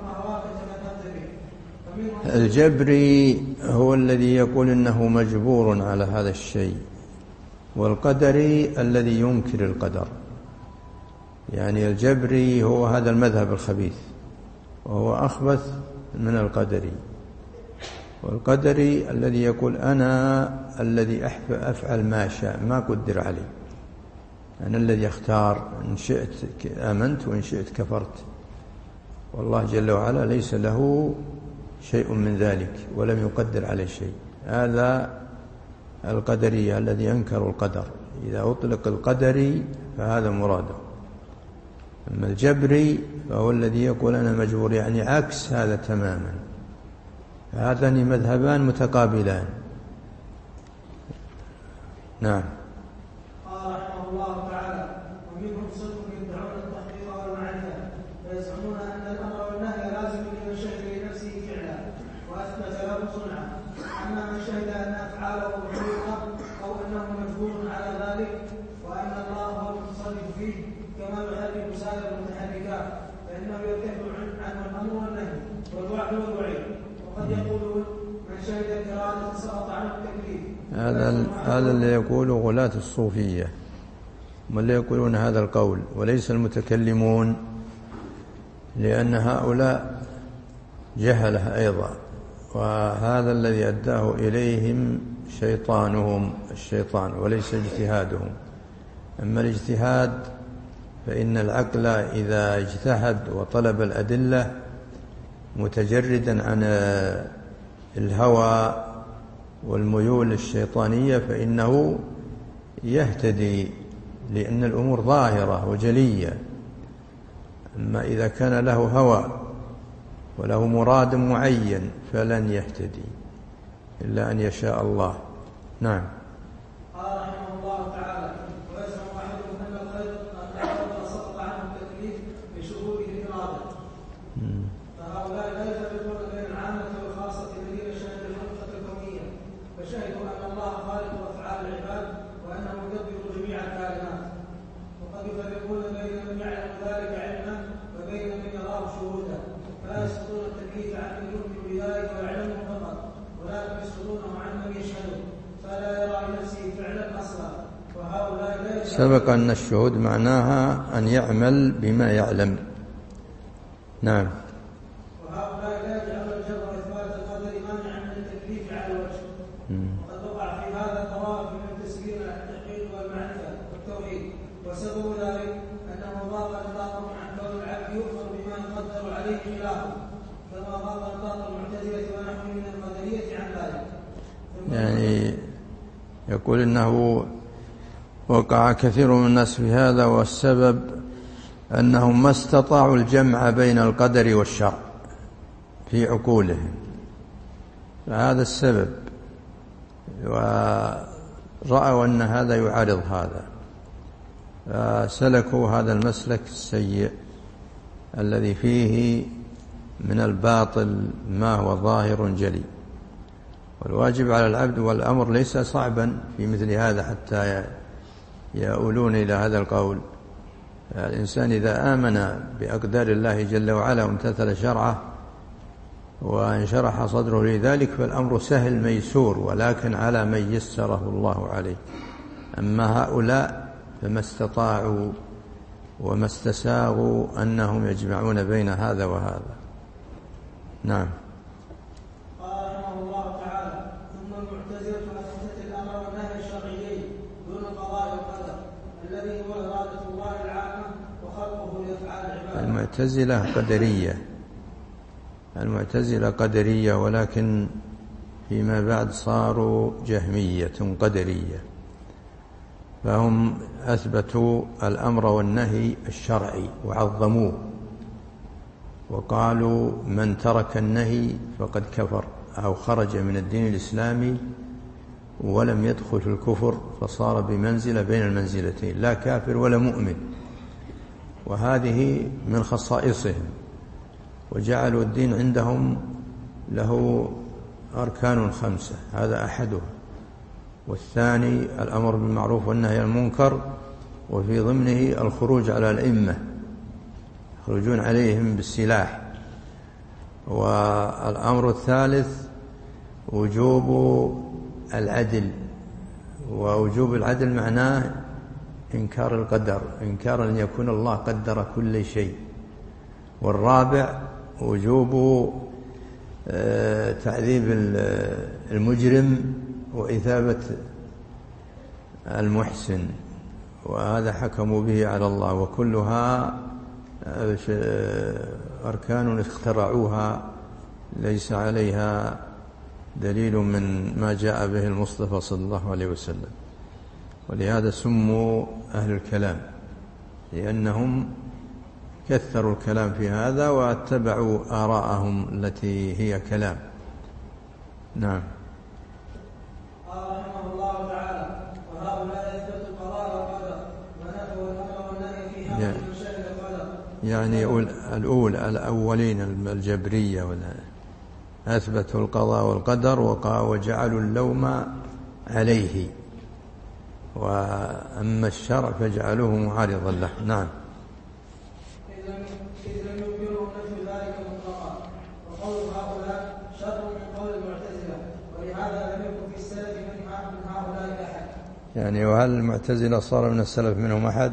B: الجبري هو الذي يقول إنه مجبور على هذا الشيء، والقدري الذي ينكر القدر. يعني الجبري هو هذا المذهب الخبيث، وهو أخبث من القدري. والقدري الذي يقول أنا الذي أفعل ما شاء ما قدر علي، أنا الذي أختار، إن شئت آمنت وإن شئت كفرت، والله جل وعلا ليس له شيء من ذلك ولم يقدر عليه شيء. هذا القدري الذي ينكر القدر. إذا أطلق القدري فهذا مراده. أما الجبري فهو الذي يقول أنا مجبور، يعني عكس هذا تماما. هذان مذهبان متقابلان. نعم.
A: قال رحمه الله تعالى: ومنهم صدق يدعون التحقيق والمعرفة، ويزعمون أن الأمر والنهي لازم لمن شهد لنفسه فعلا وأثبت له
B: هذا هذا اللي يقول غلاة الصوفية، هم اللي يقولون هذا القول، وليس المتكلمون، لأن هؤلاء جهله أيضا، وهذا الذي أداه إليهم شيطانهم الشيطان وليس اجتهادهم. أما الاجتهاد فإن العقل إذا اجتهد وطلب الأدلة متجردا عن الهوى والميول الشيطانية فإنه يهتدي، لأن الأمور ظاهرة وجلية. أما إذا كان له هوى وله مراد معين فلن يهتدي إلا أن يشاء الله. نعم.
A: قال رحمه الله تعالى: ويزعم أحدهم أن الخير أن سقط عنه التكليف بشهوده الإرادة، فهؤلاء لا يفرقون بين العامة والخاصة الذين شهدوا الحقيقة الكونية، فشهدوا أن الله خالق أفعال العباد وأنه يدبر جميع الكائنات، وقد يفرقون بين من يعلم ذلك علما وبين من يراه شهودا، فلا يسقطون التكليف عن من يؤمن بذلك ويعلمه فقط، ولكن يسقطونه عن من يشهده فلا يرى لنفسه فعلا اصلا. وهؤلاء لا
B: سبق أن الشهود معناها أن يعمل بما يعلم. نعم.
A: وهؤلاء لا يجعل الجبر إثبات القدر مانعا من التكليف على الوجه، وقد وقع في هذا طوائف من المنتسبين الى التحقيق والمعرفه والتوحيد، وسبب ذلك انه ضاق نطاقهم عن كون العبد يؤمر بما يقدر عليه خلافه، كما ضاق نطاق المعتزله ونحو من القدريه عن ذلك.
B: يعني يقول إنه وقع كثير من الناس في هذا، والسبب أنهم ما استطاعوا الجمع بين القدر والشرع في عقولهم، هذا السبب، ورأوا أن هذا يعارض هذا، فسلكوا هذا المسلك السيء الذي فيه من الباطل ما هو ظاهر جلي. والواجب على العبد، والأمر ليس صعبا في مثل هذا حتى يؤولون إلى هذا القول. الإنسان إذا آمن بأقدار الله جل وعلا وامتثل شرعه وانشرح صدره لذلك فالأمر سهل ميسور، ولكن على من يسره الله عليه. أما هؤلاء فما استطاعوا وما استساغوا أنهم يجمعون بين هذا وهذا. نعم. المعتزلة قدرية، المعتزلة قدرية، ولكن فيما بعد صاروا جهمية قدرية، فهم أثبتوا الأمر والنهي الشرعي وعظموه، وقالوا من ترك النهي فقد كفر أو خرج من الدين الإسلامي ولم يدخل في الكفر، فصار بمنزلة بين المنزلتين، لا كافر ولا مؤمن. وهذه من خصائصهم، وجعلوا الدين عندهم له أركان خمسة، هذا أحدها، والثاني الأمر بالمعروف والنهي عن المنكر، وفي ضمنه الخروج على الأئمة، يخرجون عليهم بالسلاح. والأمر الثالث وجوب العدل، ووجوب العدل معناه إنكار القدر، إنكار أن يكون الله قدر كل شيء. والرابع وجوب تعذيب المجرم وإثابة المحسن، وهذا حكموا به على الله، وكلها أركان اخترعوها ليس عليها دليل من ما جاء به المصطفى صلى الله عليه وسلم. ولهذا سموا أهل الكلام، لأنهم كثروا الكلام في هذا واتبعوا آراءهم التي هي كلام. نعم.
A: قال رحمه الله تعالى: وهؤلاء يثبتوا القضاء والقدر ونفوا الأمر والنهي في حق من شهد القدر.
B: يعني الأولى الأولين الجبرية أثبتوا القضاء والقدر وجعلوا اللوم عليه، وأما الشرع فجعلوه معارضا له. نعم.
A: إذ لم يخبرهم نفي ذلك مطلقا، وقول هؤلاء شر من قول المعتزلة، ولهذا لم يكن في السلف من هؤلاء
B: يعني وهل المعتزلة صار من السلف منهم أحد؟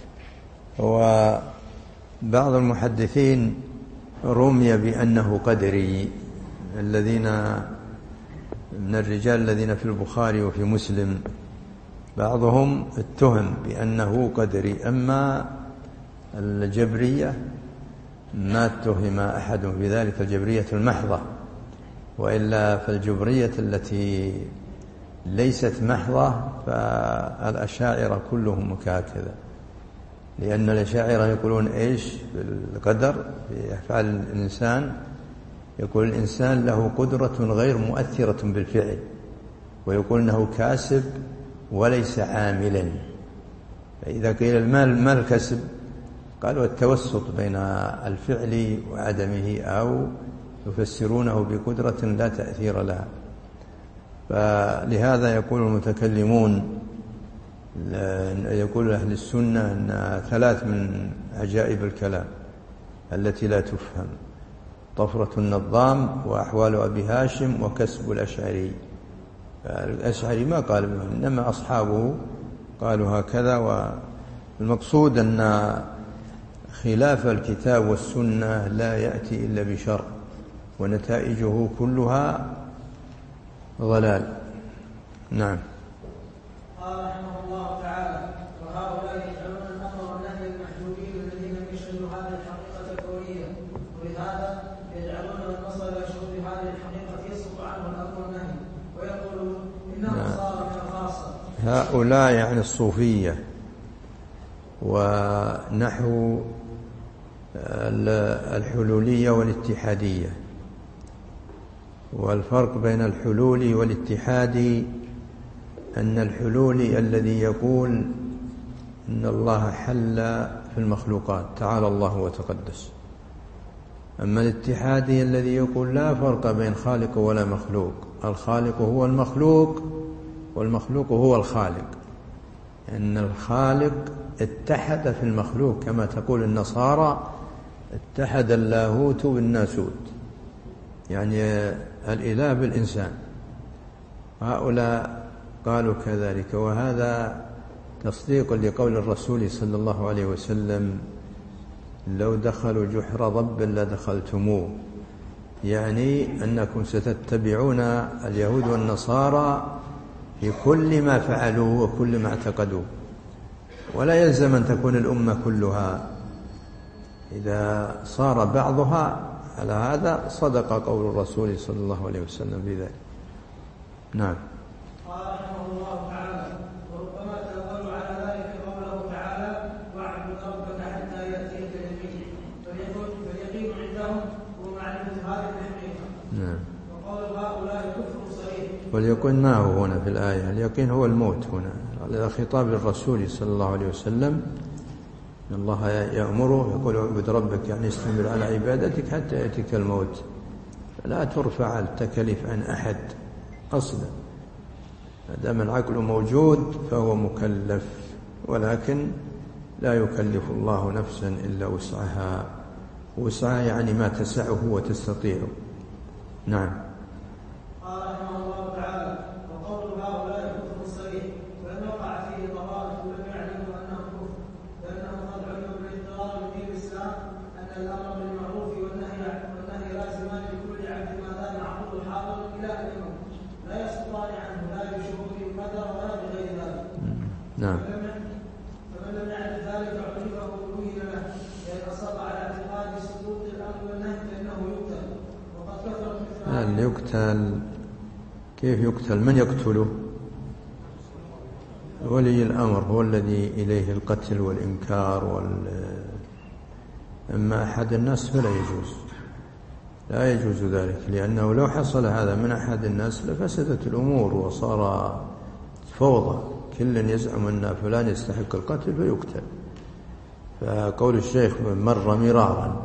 B: وبعض المحدثين رمي بأنه قدري، الذين من الرجال الذين في البخاري وفي مسلم بعضهم اتهم بأنه قدري، أما الجبرية ما اتهم أحد بذلك، الجبرية المحضة، وإلا فالجبرية التي ليست محضة فالأشاعرة كلهم هكذا، لأن الأشاعرة يقولون إيش بالقدر في أفعال الإنسان؟ يقول الإنسان له قدرة غير مؤثرة بالفعل، ويقول أنه كاسب وليس عاملا. فإذا قيل المال ما الكسب؟ قالوا التوسط بين الفعل وعدمه، أو يفسرونه بقدرة لا تأثير لها. فلهذا يقول المتكلمون، يقول أهل السنة أن ثلاث من عجائب الكلام التي لا تفهم: طفرة النظام، وأحوال أبي هاشم، وكسب الأشعري. الأشعري ما قال بهم، إنما أصحابه قالوا هكذا. والمقصود أن خلاف الكتاب والسنة لا يأتي إلا بشر، ونتائجه كلها ضلال. نعم.
A: قال رحمه الله تعالى: وهؤلاء يجعلون الأمر والنهي المحجوبين الذين يشهدوا هذه الحقيقة الكونية، ولهذا يجعلون من وصل إلى شهود هذه الحقيقة يسقط عنه الأمر والنهي، ويقولون إنه صار من الخاصة.
B: هؤلاء يعني الصوفية، ونحو الحلولية والاتحادية. والفرق بين الحلول والاتحاد أن الحلولي الذي يقول إن الله حل في المخلوقات تعالى الله وتقدس، أما الاتحادي الذي يقول لا فرق بين خالق ولا مخلوق، الخالق هو المخلوق والمخلوق هو الخالق، أن الخالق اتحد في المخلوق كما تقول النصارى اتحد اللاهوت بالناسوت، يعني الإله بالإنسان. هؤلاء قالوا كذلك، وهذا تصديق لقول الرسول صلى الله عليه وسلم: لو دخلوا جحر ضب لدخلتموه، يعني أنكم ستتبعون اليهود والنصارى في كل ما فعلوه وكل ما اعتقدوه، ولا يلزم أن تكون الأمة كلها. إذا صار بعضها على هذا صدق قول الرسول صلى الله عليه وسلم بذلك. نعم.
A: قال رحمه الله تعالى: وربما تأول على ذلك قوله تعالى: واعبد ربك حتى يأتيك اليقين، فاليقين عندهم هو معرفة هذه الحقيقة.
B: نعم.
A: وقول هؤلاء كفر صريح.
B: واليقين ما هو هنا في الآية؟ اليقين هو الموت هنا، هذا خطاب للرسول صلى الله عليه وسلم. إن الله يأمره يقول: اعبد ربك، يعني استمر على عبادتك حتى يأتيك الموت. لا ترفع التكاليف عن أحد أصلا، ما دام العقل موجود فهو مكلف، ولكن لا يكلف الله نفسا إلا وسعها، وسعها يعني ما تسعه وتستطيعه. نعم.
A: قال رحمه الله تعالى: وقول هؤلاء كفر صريح، وإن وقع فيه طوائف لم يعلموا أنه كفر، لأنهم قد علموا بالاضطرار في الإسلام أن الأمر بالمعروف والنهي والنهي لازمان لكل عبد ما دام عقله حاضر إلى أن يموت، لا يسقطان عنه لا بشهود القدر ولا بغير ذلك.
B: نعم.
A: فمن لم يعرف ذلك عرفه وبين له، لأن أصاب على اعتقاد سقوط الأمر والنهي فإنه يقتل، وقد كثرت مثل هذا.
B: يقتل كيف يقتل؟ من يقتله؟ ولي الأمر هو الذي إليه القتل والإنكار وال... أما أحد الناس فلا يجوز، لا يجوز ذلك، لأنه لو حصل هذا من أحد الناس لفسدت الأمور وصار فوضى، كل يزعم أن فلان يستحق القتل فيقتل. فقول الشيخ: مر مرارا،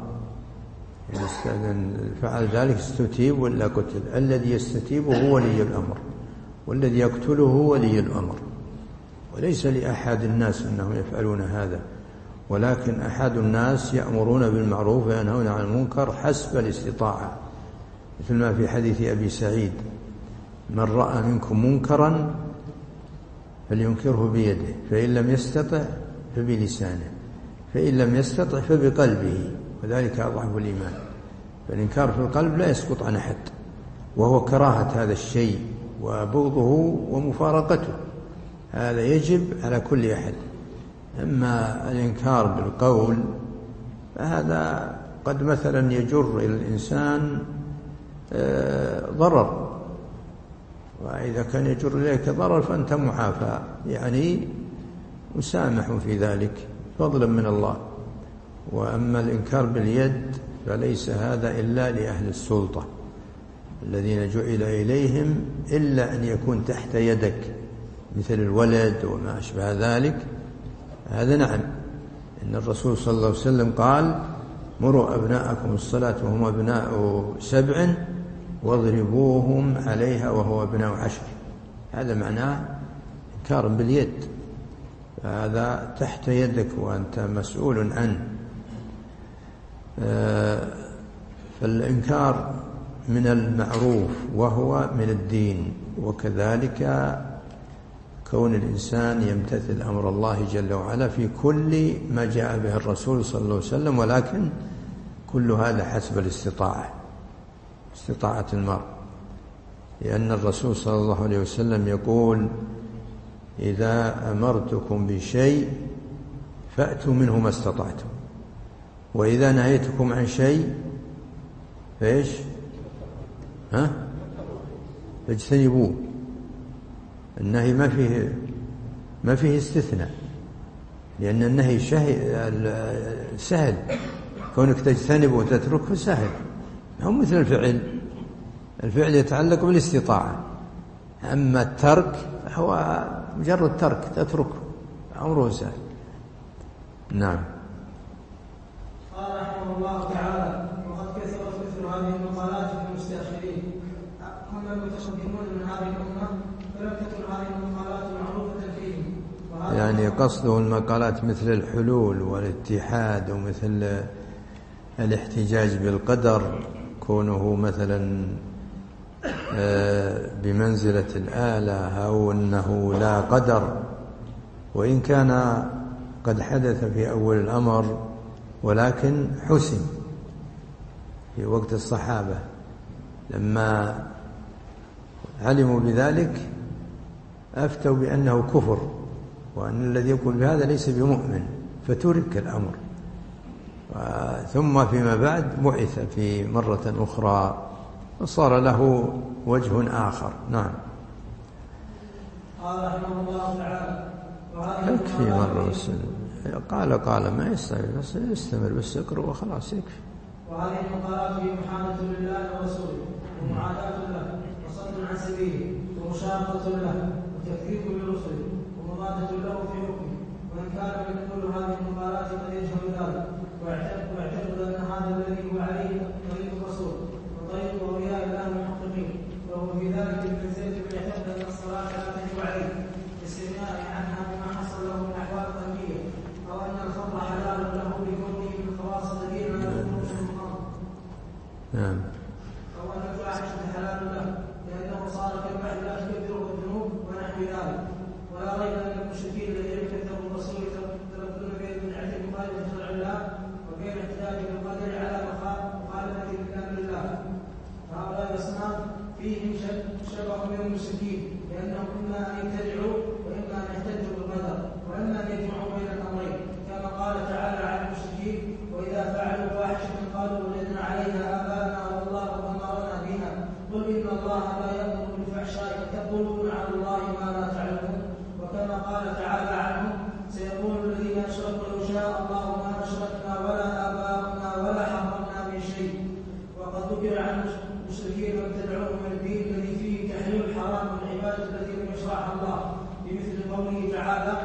B: فعل ذلك استتيب ولا قتل. الذي يستتيب هو ولي الأمر، والذي يقتله هو ولي الأمر، وليس لأحد الناس أنهم يفعلون هذا، ولكن أحد الناس يأمرون بالمعروف وينهون عن المنكر حسب الاستطاعة، مثل ما في حديث أبي سعيد: من رأى منكم منكرا فلينكره بيده، فإن لم يستطع فبلسانه، فإن لم يستطع فبقلبه، وذلك أضعف الإيمان. فالإنكار في القلب لا يسقط عن أحد، وهو كراهة هذا الشيء وبغضه ومفارقته، هذا يجب على كل أحد. أما الإنكار بالقول فهذا قد مثلا يجر إلى الإنسان ضرر، وإذا كان يجر إليك ضرر فأنت معافى، يعني مسامح في ذلك فضلا من الله. وأما الإنكار باليد فليس هذا إلا لأهل السلطة الذين جعل إليهم، إلا أن يكون تحت يدك مثل الولد وما أشبه ذلك، هذا نعم. إن الرسول صلى الله عليه وسلم قال: مروا أبناءكم الصلاة وهم أبناء سبع واضربوهم عليها وهو أبناء عشر. هذا معناه إنكار باليد، فهذا تحت يدك وأنت مسؤول عنه. فالإنكار من المعروف وهو من الدين، وكذلك كون الإنسان يمتثل أمر الله جل وعلا في كل ما جاء به الرسول صلى الله عليه وسلم، ولكن كل هذا حسب الاستطاعة، استطاعة المرء، لأن الرسول صلى الله عليه وسلم يقول: إذا أمرتكم بشيء فأتوا منه ما استطعتم، وإذا نهيتكم عن شيء فإيش؟ ها؟ فاجتنبوه. النهي ما فيه ما فيه استثناء، لأن النهي سهل، كونك تجتنب وتتركه سهل، هو مثل الفعل. الفعل يتعلق بالاستطاعة، أما الترك هو مجرد ترك، تتركه، أمره سهل. نعم.
A: قال رحمه الله تعالى: وقد كثرت مثل هذه المقالات في المستأخرين، أما المتقدمون من هذه الأمة فلم تكن هذه المقالات معروفة فيهم.
B: يعني قصده المقالات مثل الحلول والاتحاد، ومثل الاحتجاج بالقدر، كونه مثلا بمنزلة الآلة، أو أنه لا قدر، وإن كان قد حدث في أول الأمر ولكن حسن في وقت الصحابة لما علموا بذلك أفتوا بأنه كفر، وأن الذي يقول بهذا ليس بمؤمن، فترك الأمر. ثم فيما بعد بعث في مرة أخرى وصار له وجه آخر. نعم.
A: قال رحمه الله تعالى:
B: يكفي مرة بس، قال قال ما يستمر، بس يستمر بس يقرأ وخلاص يكفي.
A: وهذه المقالات هي محادة لله ورسوله، ومعاداة له، وصد عن سبيله، ومشاقة له، وتكذيب لرسله، ومضادة له في حكمه. وإن كان من كل هذه المقالات قد يجهل ذلك، ويعتقد أن هذا الذي هو عليه طريق الرسول وطريق أولياء الله المحققين، وهو في ذلك المنزلة من يعتقد أن الصلاة لا تجب عليه باستغناء عنها بما حصل له من أحوال قلبية، أو أن الخمر حلال له لكونه من خواص الذين لا يكونون من الخمر.
B: نعم.
A: أو أن الفاحشة حلال له لأنه صار كالبحر لا تكبره الذنوب ونحو ذلك. ولا ريب أن المشركين الذين كذبوا الرسول يترددون بين بدعة مخالفة شرع الله وبين احتجاج بالقدر على مخالفة لأمر الله. فهؤلاء الأصنام فيهم شبه من المشركين، لأنهم إما أن يبتدعوا وإما أن يحتجوا بالقدر، وإما أن يجمعوا بين الأمرين، كما قال تعالى عن المشركين: وإذا فعلوا فاحشة قالوا وجدنا عليها آباءنا والله أمرنا بها قل إن الله لا يأمر بالفحشاء تقولون على الله ما لا تعلمون. وكما قال تعالى عنهم: سيقول الذين أشركوا لو شاء الله ما أشركنا ولا آباؤنا ولا حرمنا من شيء. وقد ذكر عن المشركين وابتدعوه من الدين الذي فيه تحليل الحرام والعبادة التي لم يشرعها الله، بمثل قوله تعالى: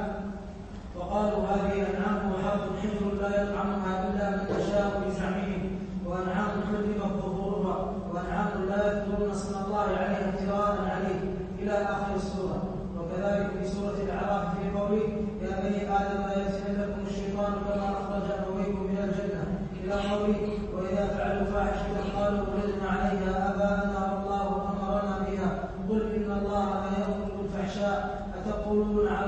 A: وقالوا هذه أنعام وحرث حجر لا يطعمها إلا من نشاء بزعمهم، وأنعام حرمت ظهورها، وأنعام لا يذكرون اسم الله عليها افتراء عليه، إلى آخر السورة. وكذلك في سورة الأعراف في قوله: يا بني آدم لا يفتننكم الشيطان كما أخرج أبويكم من الجنة، إلى قوله: وإذا فعلوا فاحشة قالوا وجدنا عليها آباءنا والله أمرنا بها قل إن الله لا يأمر بالفحشاء أتقولون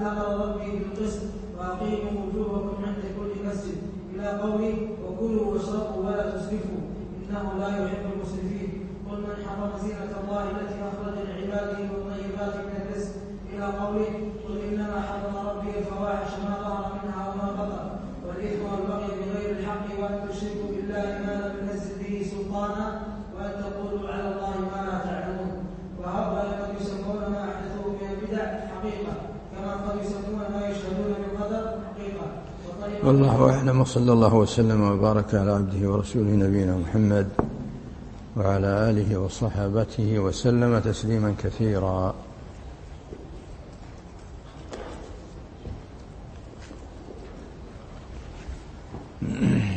A: أمر ربي بالقسط وأقيموا وجوهكم عند كل مسجد إلى قوله وكلوا واشربوا ولا تسرفوا إنه لا يحب المسرفين. قل من حرم زينة الله التي أخرج لعباده والطيبات من الرزق إلى قوله قل إنما حرم ربي الفواحش ما ظهر منها وما بطن والإثم والبغي بغير الحق وأن تشركوا بالله ما لم ينزل به سلطانا وأن تقولوا على الله ما لا تعلمون. وهؤلاء قد يسمون ما أحدثوه من البدع حقيقة كما قد يسمون ما يشهدون بالقدر حقيقة.
B: والله أعلم، وصلى الله وسلم وبارك على عبده ورسوله نبينا محمد وعلى آله وصحابته وسلم تسليما كثيرا.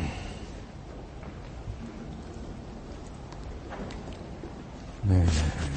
B: لا إله إلا الله.